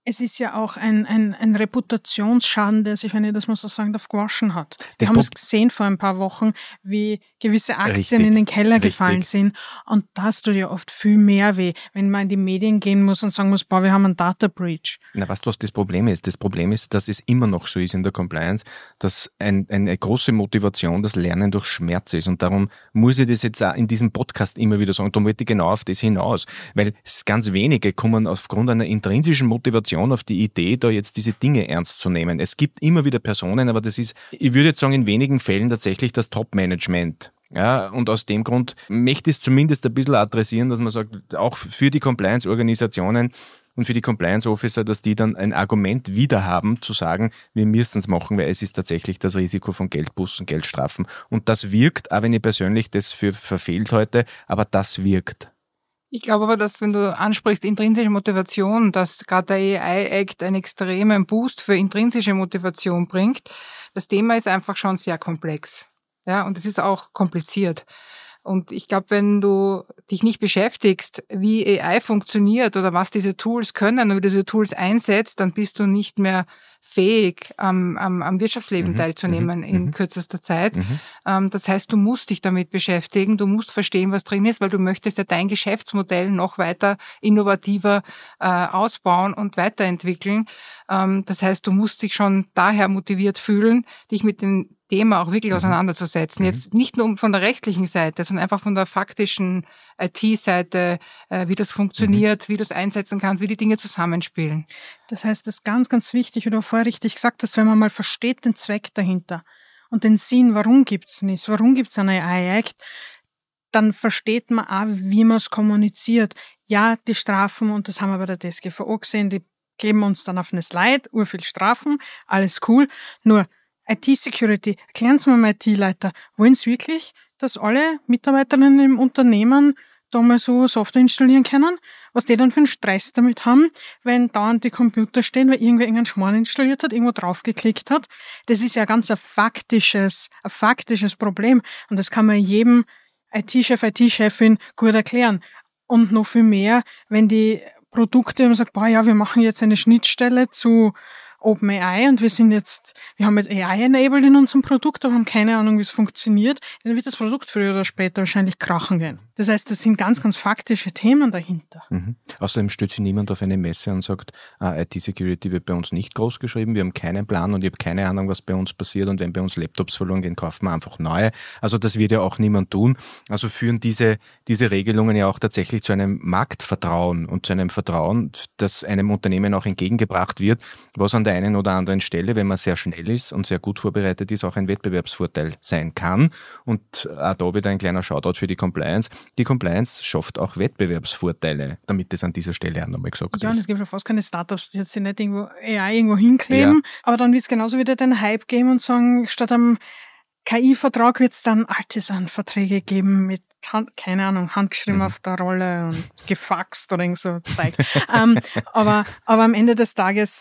Es ist ja auch ein, ein, ein Reputationsschaden, der sich, wenn ich das mal so sagen darf, gewaschen hat. Wir Das haben Pro- es gesehen vor ein paar Wochen, wie gewisse Aktien Richtig, in den Keller richtig. gefallen sind. Und das tut ja oft viel mehr weh, wenn man in die Medien gehen muss und sagen muss, boah, wir haben einen Data Breach. Na, weißt du, was das Problem ist? Das Problem ist, dass es immer noch so ist in der Compliance, dass ein, eine große Motivation das Lernen durch Schmerz ist. Und darum muss ich das jetzt auch in diesem Podcast immer wieder sagen. Und darum wollte ich genau auf das hinaus. Weil es ganz wenige kommen aufgrund einer intrinsischen Motivation auf die Idee, da jetzt diese Dinge ernst zu nehmen. Es gibt immer wieder Personen, aber das ist, ich würde jetzt sagen, in wenigen Fällen tatsächlich das Top-Management. Ja, und aus dem Grund möchte ich es zumindest ein bisschen adressieren, dass man sagt, auch für die Compliance-Organisationen und für die Compliance-Officer, dass die dann ein Argument wieder haben, zu sagen, wir müssen es machen, weil es ist tatsächlich das Risiko von Geldbußen, Geldstrafen. Und das wirkt, auch wenn ich persönlich das für verfehlt halte, aber das wirkt. Ich glaube aber, dass, wenn du ansprichst, intrinsische Motivation, dass gerade der A I Act einen extremen Boost für intrinsische Motivation bringt. Das Thema ist einfach schon sehr komplex. Ja, und es ist auch kompliziert. Und ich glaube, wenn du dich nicht beschäftigst, wie A I funktioniert oder was diese Tools können und wie du diese Tools einsetzt, dann bist du nicht mehr fähig, am, am, am Wirtschaftsleben Mhm, teilzunehmen mhm, in mhm. kürzester Zeit. Mhm. Ähm, das heißt, du musst dich damit beschäftigen, du musst verstehen, was drin ist, weil du möchtest ja dein Geschäftsmodell noch weiter innovativer äh, ausbauen und weiterentwickeln. Ähm, das heißt, du musst dich schon daher motiviert fühlen, dich mit dem Thema auch wirklich Mhm. auseinanderzusetzen. Mhm. Jetzt nicht nur von der rechtlichen Seite, sondern einfach von der faktischen I T-Seite, äh, wie das funktioniert, wie du es einsetzen kannst, wie die Dinge zusammenspielen. Das heißt, das ist ganz, ganz wichtig, wie du vorher richtig gesagt hast, wenn man mal versteht den Zweck dahinter und den Sinn, warum gibt's nicht, warum gibt's eine A I Act, dann versteht man auch, wie man es kommuniziert. Ja, die Strafen, und das haben wir bei der D S G V O gesehen, die kleben uns dann auf eine Slide, urviel Strafen, alles cool, nur I T-Security, erklären Sie mir mal I T-Leiter, wollen Sie wirklich, dass alle Mitarbeiterinnen im Unternehmen da mal so Software installieren können? Was die dann für einen Stress damit haben, wenn dauernd die Computer stehen, weil irgendwer irgendeinen Schmarrn installiert hat, irgendwo draufgeklickt hat. Das ist ja ganz ein faktisches, ein faktisches Problem. Und das kann man jedem I T-Chef, I T-Chefin gut erklären. Und noch viel mehr, wenn die Produkte, wenn man sagt, boah, ja, wir machen jetzt eine Schnittstelle zu OpenAI und wir sind jetzt, wir haben jetzt A I-enabled in unserem Produkt, aber haben keine Ahnung, wie es funktioniert, dann wird das Produkt früher oder später wahrscheinlich krachen gehen. Das heißt, das sind ganz, ganz faktische Themen dahinter. Mhm. Außerdem stellt sich niemand auf eine Messe und sagt, ah, I T-Security wird bei uns nicht groß geschrieben, wir haben keinen Plan und ich habe keine Ahnung, was bei uns passiert, und wenn bei uns Laptops verloren gehen, kaufen wir einfach neue. Also das wird ja auch niemand tun. Also führen diese, diese Regelungen ja auch tatsächlich zu einem Marktvertrauen und zu einem Vertrauen, das einem Unternehmen auch entgegengebracht wird, was an der einen oder anderen Stelle, wenn man sehr schnell ist und sehr gut vorbereitet ist, auch ein Wettbewerbsvorteil sein kann. Und auch da wieder ein kleiner Shoutout für die Compliance. Die Compliance schafft auch Wettbewerbsvorteile, damit das an dieser Stelle auch nochmal gesagt Ja, und ist. es gibt ja fast keine Startups, die jetzt sich nicht irgendwo A I irgendwo hinkleben, Ja. aber dann wird es genauso wieder den Hype geben und sagen, statt einem K I-Vertrag wird es dann Artisan-Verträge geben mit, Hand, keine Ahnung, handgeschrieben Mhm. auf der Rolle und gefaxt oder irgend so Zeug. ähm, aber, aber am Ende des Tages,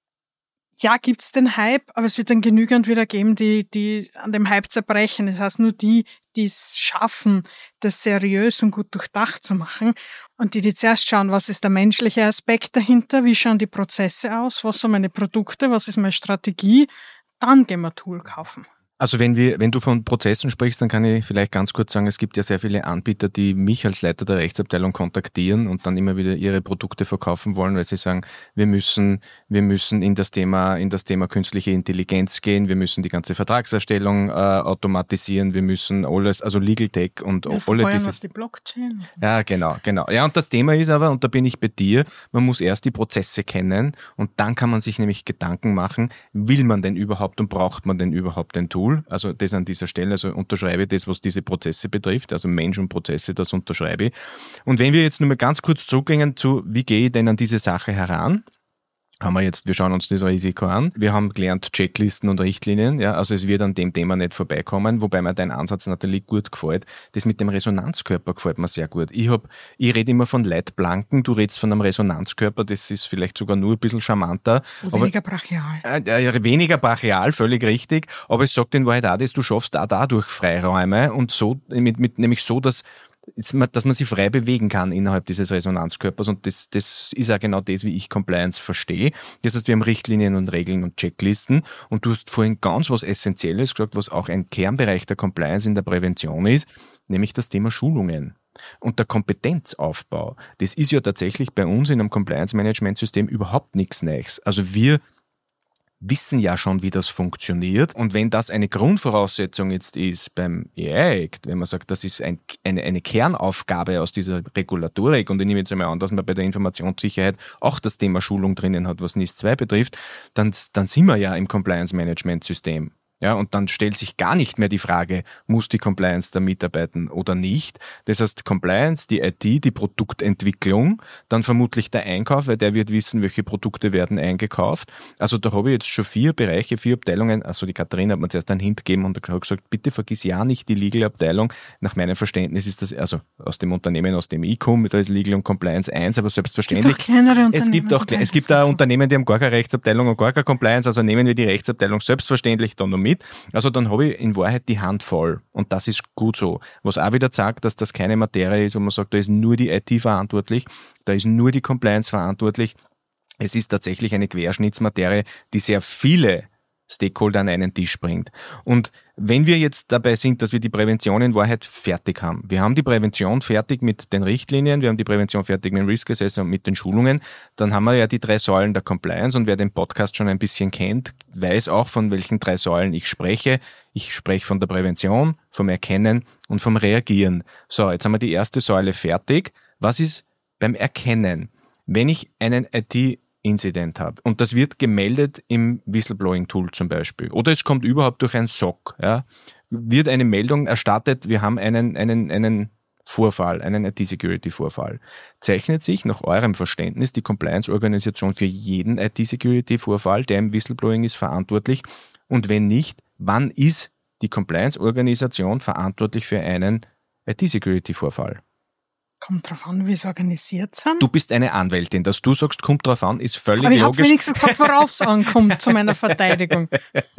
ja, gibt's den Hype, aber es wird dann genügend wieder geben, die, die an dem Hype zerbrechen. Das heißt, nur die, die es schaffen, das seriös und gut durchdacht zu machen und die, die zuerst schauen, was ist der menschliche Aspekt dahinter, wie schauen die Prozesse aus, was sind meine Produkte, was ist meine Strategie, dann gehen wir ein Tool kaufen. Also wenn wir, wenn du von Prozessen sprichst, dann kann ich vielleicht ganz kurz sagen, es gibt ja sehr viele Anbieter, die mich als Leiter der Rechtsabteilung kontaktieren und dann immer wieder ihre Produkte verkaufen wollen, weil sie sagen, wir müssen, wir müssen in das Thema, in das Thema künstliche Intelligenz gehen, wir müssen die ganze Vertragserstellung äh, automatisieren, wir müssen alles, also Legal Tech und Ja, alle diese. diese. Was die Blockchain. Ja, genau, genau. Ja, und das Thema ist aber, und da bin ich bei dir, man muss erst die Prozesse kennen und dann kann man sich nämlich Gedanken machen, will man denn überhaupt und braucht man denn überhaupt ein Tool? Also das an dieser Stelle, also unterschreibe ich das, was diese Prozesse betrifft, also Mensch und Prozesse, das unterschreibe ich. Und wenn wir jetzt nur mal ganz kurz zurückgehen zu, wie gehe ich denn an diese Sache heran? Haben wir jetzt, wir schauen uns das Risiko an. Wir haben gelernt Checklisten und Richtlinien, ja, also es wird an dem Thema nicht vorbeikommen, wobei mir dein Ansatz natürlich gut gefällt. Das mit dem Resonanzkörper gefällt mir sehr gut. Ich hab, ich rede immer von Leitplanken, du redest von einem Resonanzkörper, das ist vielleicht sogar nur ein bisschen charmanter. Weniger brachial. Äh, äh, weniger brachial, völlig richtig, aber es sagt in Wahrheit auch das, du schaffst auch dadurch Freiräume und so, mit, mit, nämlich so, dass dass man sich frei bewegen kann innerhalb dieses Resonanzkörpers und das, das ist auch genau das, wie ich Compliance verstehe. Das heißt, wir haben Richtlinien und Regeln und Checklisten und du hast vorhin ganz was Essentielles gesagt, was auch ein Kernbereich der Compliance in der Prävention ist, nämlich das Thema Schulungen. Und der Kompetenzaufbau, das ist ja tatsächlich bei uns in einem Compliance-Management-System überhaupt nichts Neues. Also wir wissen ja schon, wie das funktioniert. Und wenn das eine Grundvoraussetzung jetzt ist beim E I-Act, wenn man sagt, das ist ein, eine, eine Kernaufgabe aus dieser Regulatorik, und ich nehme jetzt einmal an, dass man bei der Informationssicherheit auch das Thema Schulung drinnen hat, was N I S zwei betrifft, dann, dann sind wir ja im Compliance-Management-System. Ja, und dann stellt sich gar nicht mehr die Frage, muss die Compliance da mitarbeiten oder nicht. Das heißt, Compliance, die I T, die Produktentwicklung, dann vermutlich der Einkauf, weil der wird wissen, welche Produkte werden eingekauft. Also da habe ich jetzt schon vier Bereiche, vier Abteilungen. Also die Katharina hat mir zuerst einen Hint gegeben und hat gesagt, bitte vergiss ja nicht die Legal-Abteilung. Nach meinem Verständnis ist das, also aus dem Unternehmen, aus dem ich komme, da ist Legal und Compliance eins, aber selbstverständlich. Es gibt auch kleinere Unternehmen. Es gibt auch, es gibt auch Unternehmen, die haben gar keine Rechtsabteilung und gar keine Compliance, also nehmen wir die Rechtsabteilung selbstverständlich dann noch mit. Also dann habe ich in Wahrheit die Hand voll und das ist gut so. Was auch wieder sagt, dass das keine Materie ist, wo man sagt, da ist nur die I T verantwortlich, da ist nur die Compliance verantwortlich. Es ist tatsächlich eine Querschnittsmaterie, die sehr viele Stakeholder an einen Tisch bringt. Und wenn wir jetzt dabei sind, dass wir die Prävention in Wahrheit fertig haben, wir haben die Prävention fertig mit den Richtlinien, wir haben die Prävention fertig mit dem Risk Assessment und mit den Schulungen, dann haben wir ja die drei Säulen der Compliance und wer den Podcast schon ein bisschen kennt, weiß auch, von welchen drei Säulen ich spreche. Ich spreche von der Prävention, vom Erkennen und vom Reagieren. So, jetzt haben wir die erste Säule fertig. Was ist beim Erkennen? Wenn ich einen I T Incident habe. Und das wird gemeldet im Whistleblowing-Tool zum Beispiel. Oder es kommt überhaupt durch ein S O C. Ja, wird eine Meldung erstattet, wir haben einen, einen, einen Vorfall, einen I T-Security-Vorfall. Zeichnet sich nach eurem Verständnis die Compliance-Organisation für jeden I T-Security-Vorfall, der im Whistleblowing ist, verantwortlich? Und wenn nicht, wann ist die Compliance-Organisation verantwortlich für einen I T-Security-Vorfall? Kommt drauf an, wie es organisiert sind. Du bist eine Anwältin. Dass du sagst, kommt drauf an, ist völlig Aber ich logisch. habe wenigstens gesagt, worauf es ankommt zu meiner Verteidigung.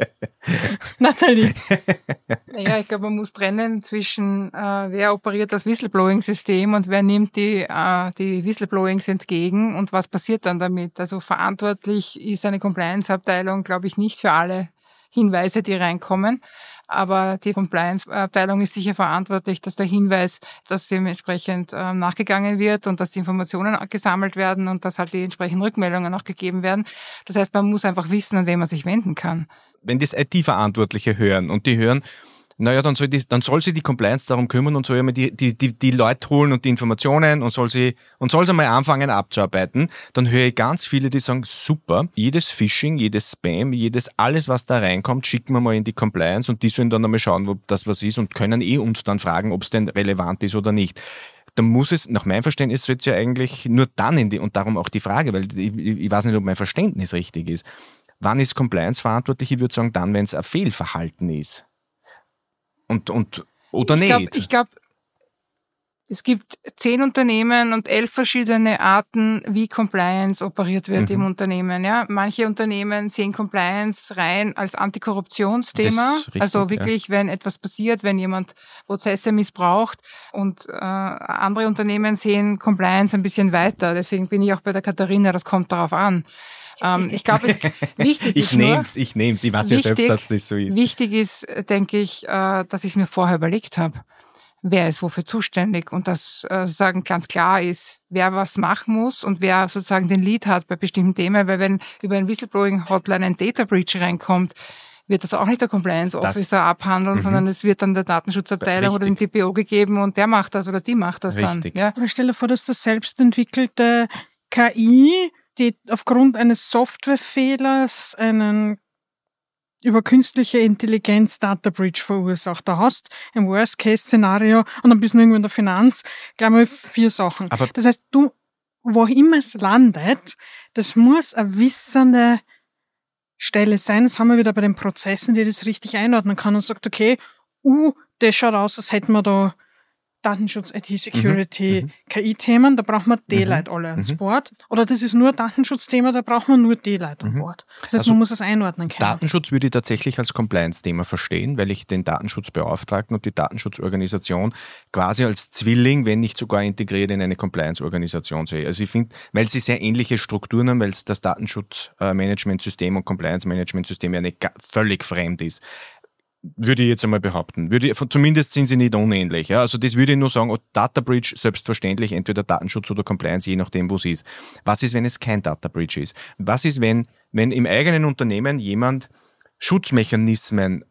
Nathalie. Naja, ich glaube, man muss trennen zwischen, äh, wer operiert das Whistleblowing-System und wer nimmt die, äh, die Whistleblowings entgegen und was passiert dann damit. Also verantwortlich ist eine Compliance-Abteilung, glaube ich, nicht für alle Hinweise, die reinkommen. Aber die Compliance-Abteilung ist sicher verantwortlich, dass der Hinweis, dass dem entsprechend äh, nachgegangen wird und dass die Informationen gesammelt werden und dass halt die entsprechenden Rückmeldungen auch gegeben werden. Das heißt, man muss einfach wissen, an wen man sich wenden kann. Wenn das I T-Verantwortliche hören und die hören, naja, dann soll, die, dann soll sich die Compliance darum kümmern und soll ja mal die, die, die, die Leute holen und die Informationen und soll sie, und soll sie mal anfangen abzuarbeiten, dann höre ich ganz viele, die sagen, super, jedes Phishing, jedes Spam, jedes, alles, was da reinkommt, schicken wir mal in die Compliance und die sollen dann einmal schauen, ob das was ist und können eh uns dann fragen, ob es denn relevant ist oder nicht. Da muss es, nach meinem Verständnis, soll es ja eigentlich nur dann in die, und darum auch die Frage, weil ich, ich weiß nicht, ob mein Verständnis richtig ist. Wann ist Compliance verantwortlich? Ich würde sagen, dann, wenn es ein Fehlverhalten ist. Und, und, oder ich nicht? Glaub, ich glaube, es gibt zehn Unternehmen und elf verschiedene Arten, wie Compliance operiert wird mhm. im Unternehmen. Ja, manche Unternehmen sehen Compliance rein als Antikorruptionsthema. Richtig, also wirklich, ja. Wenn etwas passiert, wenn jemand Prozesse missbraucht. Und äh, andere Unternehmen sehen Compliance ein bisschen weiter. Deswegen bin ich auch bei der Katharina, das kommt darauf an. Ähm, ich glaube, es wichtig ist ich nehm's, ich nehm's, ich weiß ja selbst, dass das so ist. Wichtig ist, denke ich, äh, dass ich es mir vorher überlegt habe, wer ist wofür zuständig und dass äh, sozusagen ganz klar ist, wer was machen muss und wer sozusagen den Lead hat bei bestimmten Themen, weil wenn über ein Whistleblowing-Hotline ein Data Breach reinkommt, wird das auch nicht der Compliance Officer das, abhandeln, mhm. sondern es wird dann der Datenschutzabteilung Richtig. Oder dem T P O gegeben und der macht das oder die macht das Richtig. dann. Ja? Aber stell dir vor, dass das selbstentwickelte K I, die aufgrund eines Softwarefehlers einen über künstliche Intelligenz Data Breach verursacht. Da hast ein Worst-Case-Szenario und dann bist du irgendwo in der Finanz, gleich mal vier Sachen. Aber das heißt, du, wo immer es landet, das muss eine wissende Stelle sein. Das haben wir wieder bei den Prozessen, die das richtig einordnen kann und sagt, okay, uh, das schaut aus, als hätten wir da Datenschutz, I T-Security, mhm. K I-Themen, da braucht man die mhm. Leute alle an mhm. Bord. Oder das ist nur Datenschutzthema, da braucht man nur die Leute an mhm. Bord. Das heißt, also man muss es einordnen können. Datenschutz würde ich tatsächlich als Compliance-Thema verstehen, weil ich den Datenschutzbeauftragten und die Datenschutzorganisation quasi als Zwilling, wenn nicht sogar integriert in eine Compliance-Organisation sehe. Also ich finde, weil sie sehr ähnliche Strukturen haben, weil das Datenschutzmanagementsystem und Compliance-Managementsystem ja nicht völlig fremd ist. Würde ich jetzt einmal behaupten. Würde ich, zumindest sind sie nicht unähnlich. Ja? Also das würde ich nur sagen, oh, Data Breach selbstverständlich, entweder Datenschutz oder Compliance, je nachdem, wo es ist. Was ist, wenn es kein Data Breach ist? Was ist, wenn, wenn im eigenen Unternehmen jemand Schutzmechanismen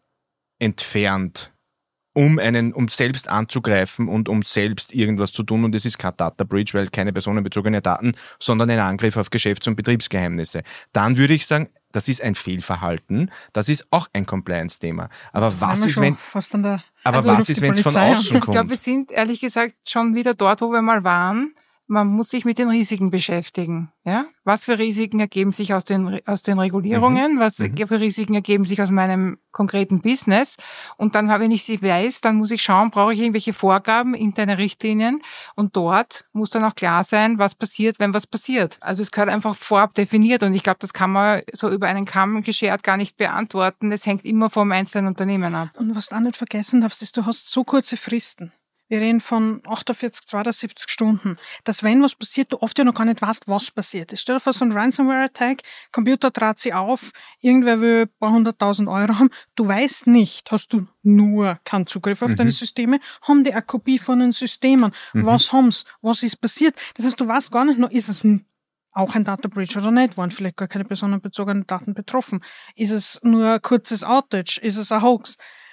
entfernt, um einen, um selbst anzugreifen und um selbst irgendwas zu tun, und es ist kein Data Breach, weil keine personenbezogene Daten, sondern ein Angriff auf Geschäfts- und Betriebsgeheimnisse. Dann würde ich sagen, das ist ein Fehlverhalten, das ist auch ein Compliance-Thema. Aber was ist, wenn, aber also was ist, wenn es von außen kommt? Ich glaube, wir sind ehrlich gesagt schon wieder dort, wo wir mal waren. Man muss sich mit den Risiken beschäftigen. Ja? Was für Risiken ergeben sich aus den, aus den Regulierungen? Mhm. Was mhm. für Risiken ergeben sich aus meinem konkreten Business? Und dann, wenn ich sie weiß, dann muss ich schauen, brauche ich irgendwelche Vorgaben, interne Richtlinien? Und dort muss dann auch klar sein, was passiert, wenn was passiert. Also es gehört einfach vorab definiert. Und ich glaube, das kann man so über einen Kamm geschert gar nicht beantworten. Es hängt immer vom einzelnen Unternehmen ab. Und was du auch nicht vergessen darfst, ist, du hast so kurze Fristen. Wir reden von achtundvierzig, zweiundsiebzig Stunden. Dass wenn was passiert, du oft ja noch gar nicht weißt, was passiert ist. Stell dir vor, so ein Ransomware-Attack, Computer trat sie auf, irgendwer will ein paar hunderttausend Euro haben. Du weißt nicht, hast du nur keinen Zugriff auf mhm. deine Systeme, haben die eine Kopie von den Systemen. Mhm. Was haben's? Was ist passiert? Das heißt, du weißt gar nicht noch, ist es auch ein Data Breach oder nicht? Waren vielleicht gar keine personenbezogenen Daten betroffen? Ist es nur ein kurzes Outage? Ist es ein Hoax?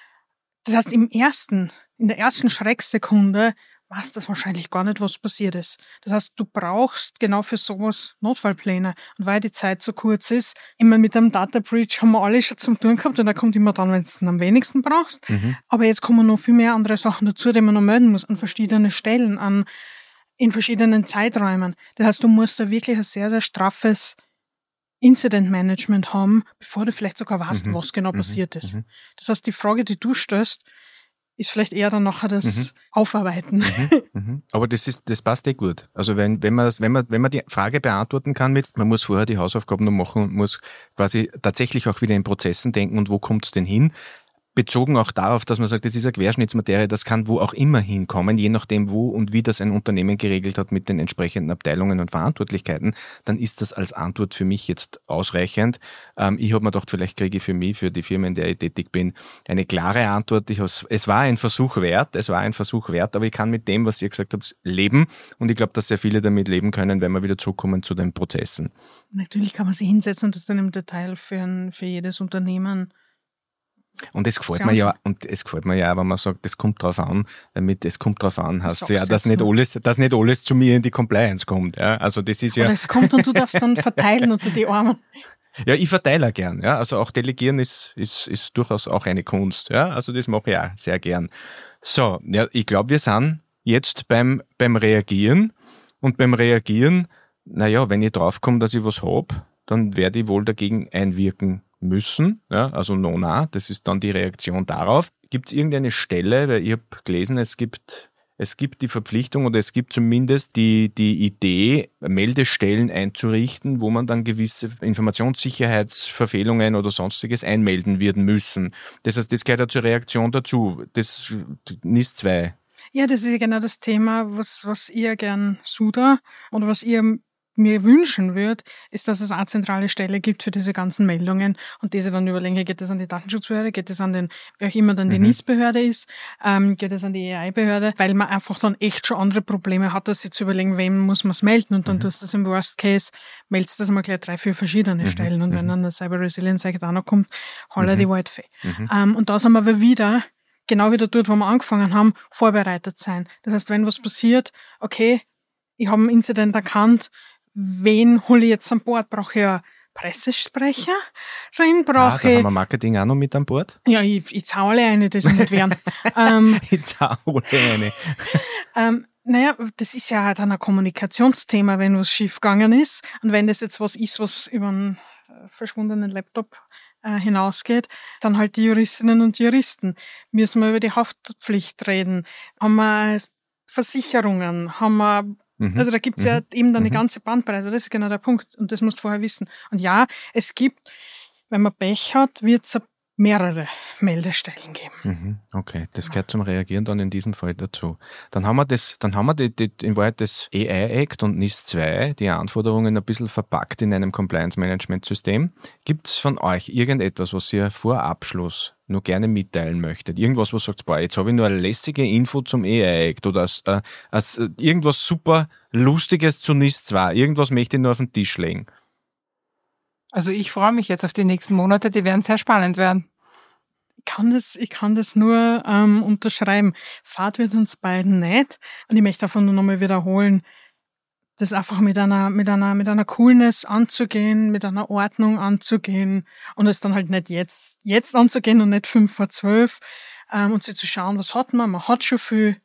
Das heißt, im ersten, in der ersten Schrecksekunde weißt du wahrscheinlich gar nicht, was passiert ist. Das heißt, du brauchst genau für sowas Notfallpläne. Und weil die Zeit so kurz ist, immer mit einem Data Breach haben wir alle schon zum tun gehabt, und der kommt immer dann, wenn du ihn am wenigsten brauchst. Mhm. Aber jetzt kommen noch viel mehr andere Sachen dazu, die man noch melden muss, an verschiedenen Stellen, an, in verschiedenen Zeiträumen. Das heißt, du musst da wirklich ein sehr, sehr straffes Incident Management haben, bevor du vielleicht sogar weißt, mhm. was genau mhm. passiert ist. Mhm. Das heißt, die Frage, die du stellst, ist vielleicht eher dann nachher das mhm. Aufarbeiten. Mhm. Mhm. Aber das ist, das passt eh gut. Also wenn, wenn man das, wenn man, wenn man die Frage beantworten kann mit, man muss vorher die Hausaufgaben noch machen und muss quasi tatsächlich auch wieder in Prozessen denken und wo kommt es denn hin? Bezogen auch darauf, dass man sagt, das ist eine Querschnittsmaterie, das kann wo auch immer hinkommen, je nachdem wo und wie das ein Unternehmen geregelt hat mit den entsprechenden Abteilungen und Verantwortlichkeiten, dann ist das als Antwort für mich jetzt ausreichend. Ähm, ich habe mir gedacht, vielleicht kriege ich für mich, für die Firma, in der ich tätig bin, eine klare Antwort. Ich es war ein Versuch wert, es war ein Versuch wert, aber ich kann mit dem, was ihr gesagt habt, leben, und ich glaube, dass sehr viele damit leben können, wenn wir wieder zurückkommen zu den Prozessen. Natürlich kann man sich hinsetzen und das dann im Detail für, ein, für jedes Unternehmen. Und es gefällt mir ja, und es gefällt mir ja, wenn man sagt, das kommt drauf an, damit es kommt drauf an, heißt ja, dass nicht alles, dass nicht alles zu mir in die Compliance kommt, ja. Also das ist ja. Oder es kommt und du darfst dann verteilen unter die Arme. Ja, ich verteile auch gern, ja. Also auch delegieren ist, ist, ist durchaus auch eine Kunst, ja. Also das mache ich auch sehr gern. So, ja, ich glaube, wir sind jetzt beim, beim Reagieren, und beim Reagieren, naja, wenn ich draufkomme, dass ich was habe, dann werde ich wohl dagegen einwirken müssen, ja, also no-na, das ist dann die Reaktion darauf. Gibt es irgendeine Stelle, weil ich habe gelesen, es gibt, es gibt die Verpflichtung oder es gibt zumindest die, die Idee, Meldestellen einzurichten, wo man dann gewisse Informationssicherheitsverfehlungen oder sonstiges einmelden werden müssen. Das heißt, das gehört ja zur Reaktion dazu. Das N I S zwei. Ja, das ist ja genau das Thema, was, was ihr gern SUDA oder was ihr mir wünschen würde, ist, dass es eine zentrale Stelle gibt für diese ganzen Meldungen, und diese dann überlegen, geht es an die Datenschutzbehörde, geht es an den, wer auch immer dann die mhm. N I S-Behörde ist, ähm, geht es an die E A I-Behörde, weil man einfach dann echt schon andere Probleme hat, als sich zu überlegen, wem muss man es melden, und dann mhm. tust du das im Worst Case, meldest das mal gleich drei, vier verschiedene mhm. Stellen, und mhm. wenn dann der Cyber Resilience Act auch noch kommt, holla mhm. die Waldfee. Mhm. Ähm, und da sind wir aber wieder, genau wieder dort, wo wir angefangen haben, vorbereitet sein. Das heißt, wenn was passiert, okay, ich habe einen Incident erkannt, wen hole ich jetzt an Bord? Brauche ich einen Pressesprecher? Rein brauche ah, da haben wir Marketing auch noch mit an Bord? Ja, ich, ich zahle eine, das nicht werden. ähm, ich zahle eine. ähm, naja, das ist ja dann ein Kommunikationsthema, wenn was schief gegangen ist. Und wenn das jetzt was ist, was über einen verschwundenen Laptop äh, hinausgeht, dann halt die Juristinnen und Juristen. Müssen wir über die Haftpflicht reden? Haben wir Versicherungen haben wir, mhm. also da gibt es mhm. ja eben dann mhm. die ganze Bandbreite, das ist genau der Punkt und das musst du vorher wissen. Und ja, es gibt, wenn man Pech hat, wird es mehrere Meldestellen geben. Okay, das gehört zum Reagieren dann in diesem Fall dazu. Dann haben wir das, dann haben wir die, die, in Wahrheit das A I-Act und N I S zwei, die Anforderungen ein bisschen verpackt in einem Compliance-Management-System. Gibt es von euch irgendetwas, was ihr vor Abschluss nur gerne mitteilen möchtet? Irgendwas, was sagt, boah, jetzt habe ich nur eine lässige Info zum A I-Act oder als, äh, als, äh, irgendwas super Lustiges zu N I S zwei. Irgendwas möchte ich nur auf den Tisch legen. Also ich freue mich jetzt auf die nächsten Monate, die werden sehr spannend werden. Ich kann das, ich kann das nur ähm, unterschreiben. Fahrt wird uns beiden nicht. Und ich möchte davon nur nochmal wiederholen, das einfach mit einer, mit einer, mit einer Coolness anzugehen, mit einer Ordnung anzugehen und es dann halt nicht jetzt, jetzt anzugehen und nicht fünf vor zwölf ähm, und sich zu schauen, was hat man, man hat schon viel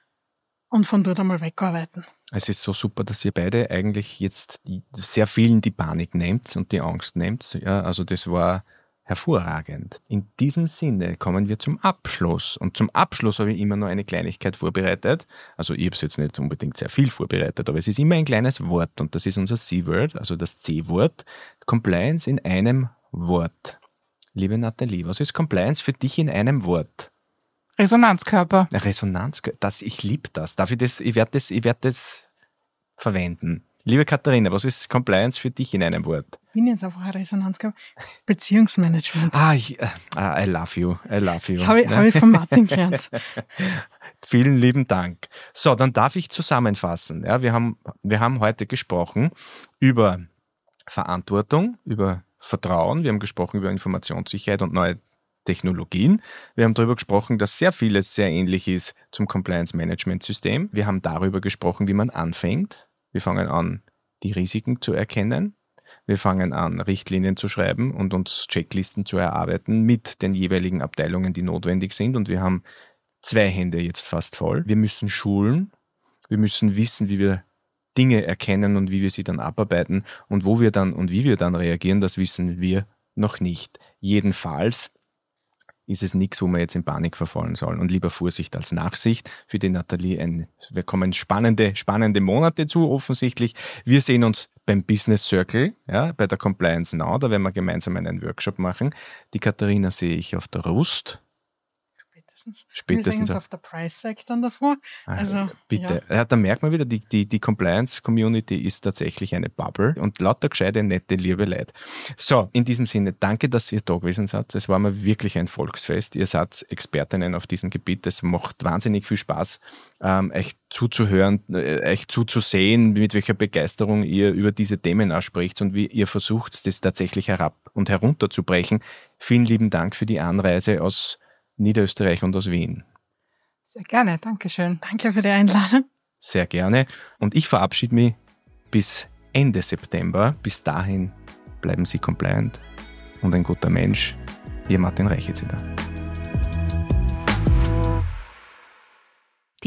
und von dort einmal wegarbeiten. Es ist so super, dass ihr beide eigentlich jetzt die, sehr vielen die Panik nehmt und die Angst nehmt. Ja, also das war hervorragend. In diesem Sinne kommen wir zum Abschluss. Und zum Abschluss habe ich immer noch eine Kleinigkeit vorbereitet. Also ich habe es jetzt nicht unbedingt sehr viel vorbereitet, aber es ist immer ein kleines Wort und das ist unser C-Word, also das C-Wort. Compliance in einem Wort. Liebe Nathalie, was ist Compliance für dich in einem Wort? Resonanzkörper. Resonanzkörper, das, ich liebe das. Darf ich das, ich werde das, ich werde das verwenden. Liebe Katharina, was ist Compliance für dich in einem Wort? Ich bin jetzt einfach ein Resonanzkörper. Beziehungsmanagement. Ah, ich, ah, I love you, I love you. Das habe ich, ja. hab ich von Martin gelernt. Vielen lieben Dank. So, dann darf ich zusammenfassen. Ja, wir haben, wir haben heute gesprochen über Verantwortung, über Vertrauen, wir haben gesprochen über Informationssicherheit und neue Technologien. Wir haben darüber gesprochen, dass sehr vieles sehr ähnlich ist zum Compliance-Management-System. Wir haben darüber gesprochen, wie man anfängt. Wir fangen an, die Risiken zu erkennen. Wir fangen an, Richtlinien zu schreiben und uns Checklisten zu erarbeiten mit den jeweiligen Abteilungen, die notwendig sind. Und wir haben zwei Hände jetzt fast voll. Wir müssen schulen. Wir müssen wissen, wie wir Dinge erkennen und wie wir sie dann abarbeiten. Und wo wir dann und wie wir dann reagieren, das wissen wir noch nicht. Jedenfalls ist es nichts, wo wir jetzt in Panik verfallen sollen. Und lieber Vorsicht als Nachsicht. Für die Nathalie, ein, wir kommen spannende, spannende Monate zu, offensichtlich. Wir sehen uns beim Business Circle, ja, bei der Compliance Now. Da werden wir gemeinsam einen Workshop machen. Die Katharina sehe ich auf der Rust. Spätestens. Spätestens. Wir sehen uns auf der Price-Sec dann davor. Also, bitte. Ja. Ja, da merkt man wieder, die, die, die Compliance-Community ist tatsächlich eine Bubble und lauter gescheite, nette, liebe Leute. So, in diesem Sinne, danke, dass ihr da gewesen seid. Es war mir wirklich ein Volksfest. Ihr seid Expertinnen auf diesem Gebiet. Es macht wahnsinnig viel Spaß, ähm, euch zuzuhören, äh, euch zuzusehen, mit welcher Begeisterung ihr über diese Themen ausspricht und wie ihr versucht, das tatsächlich herab und herunterzubrechen. Vielen lieben Dank für die Anreise aus Niederösterreich und aus Wien. Sehr gerne, Dankeschön. Danke für die Einladung. Sehr gerne. Und ich verabschiede mich bis Ende September. Bis dahin bleiben Sie compliant und ein guter Mensch. Ihr Martin Reichitz wieder.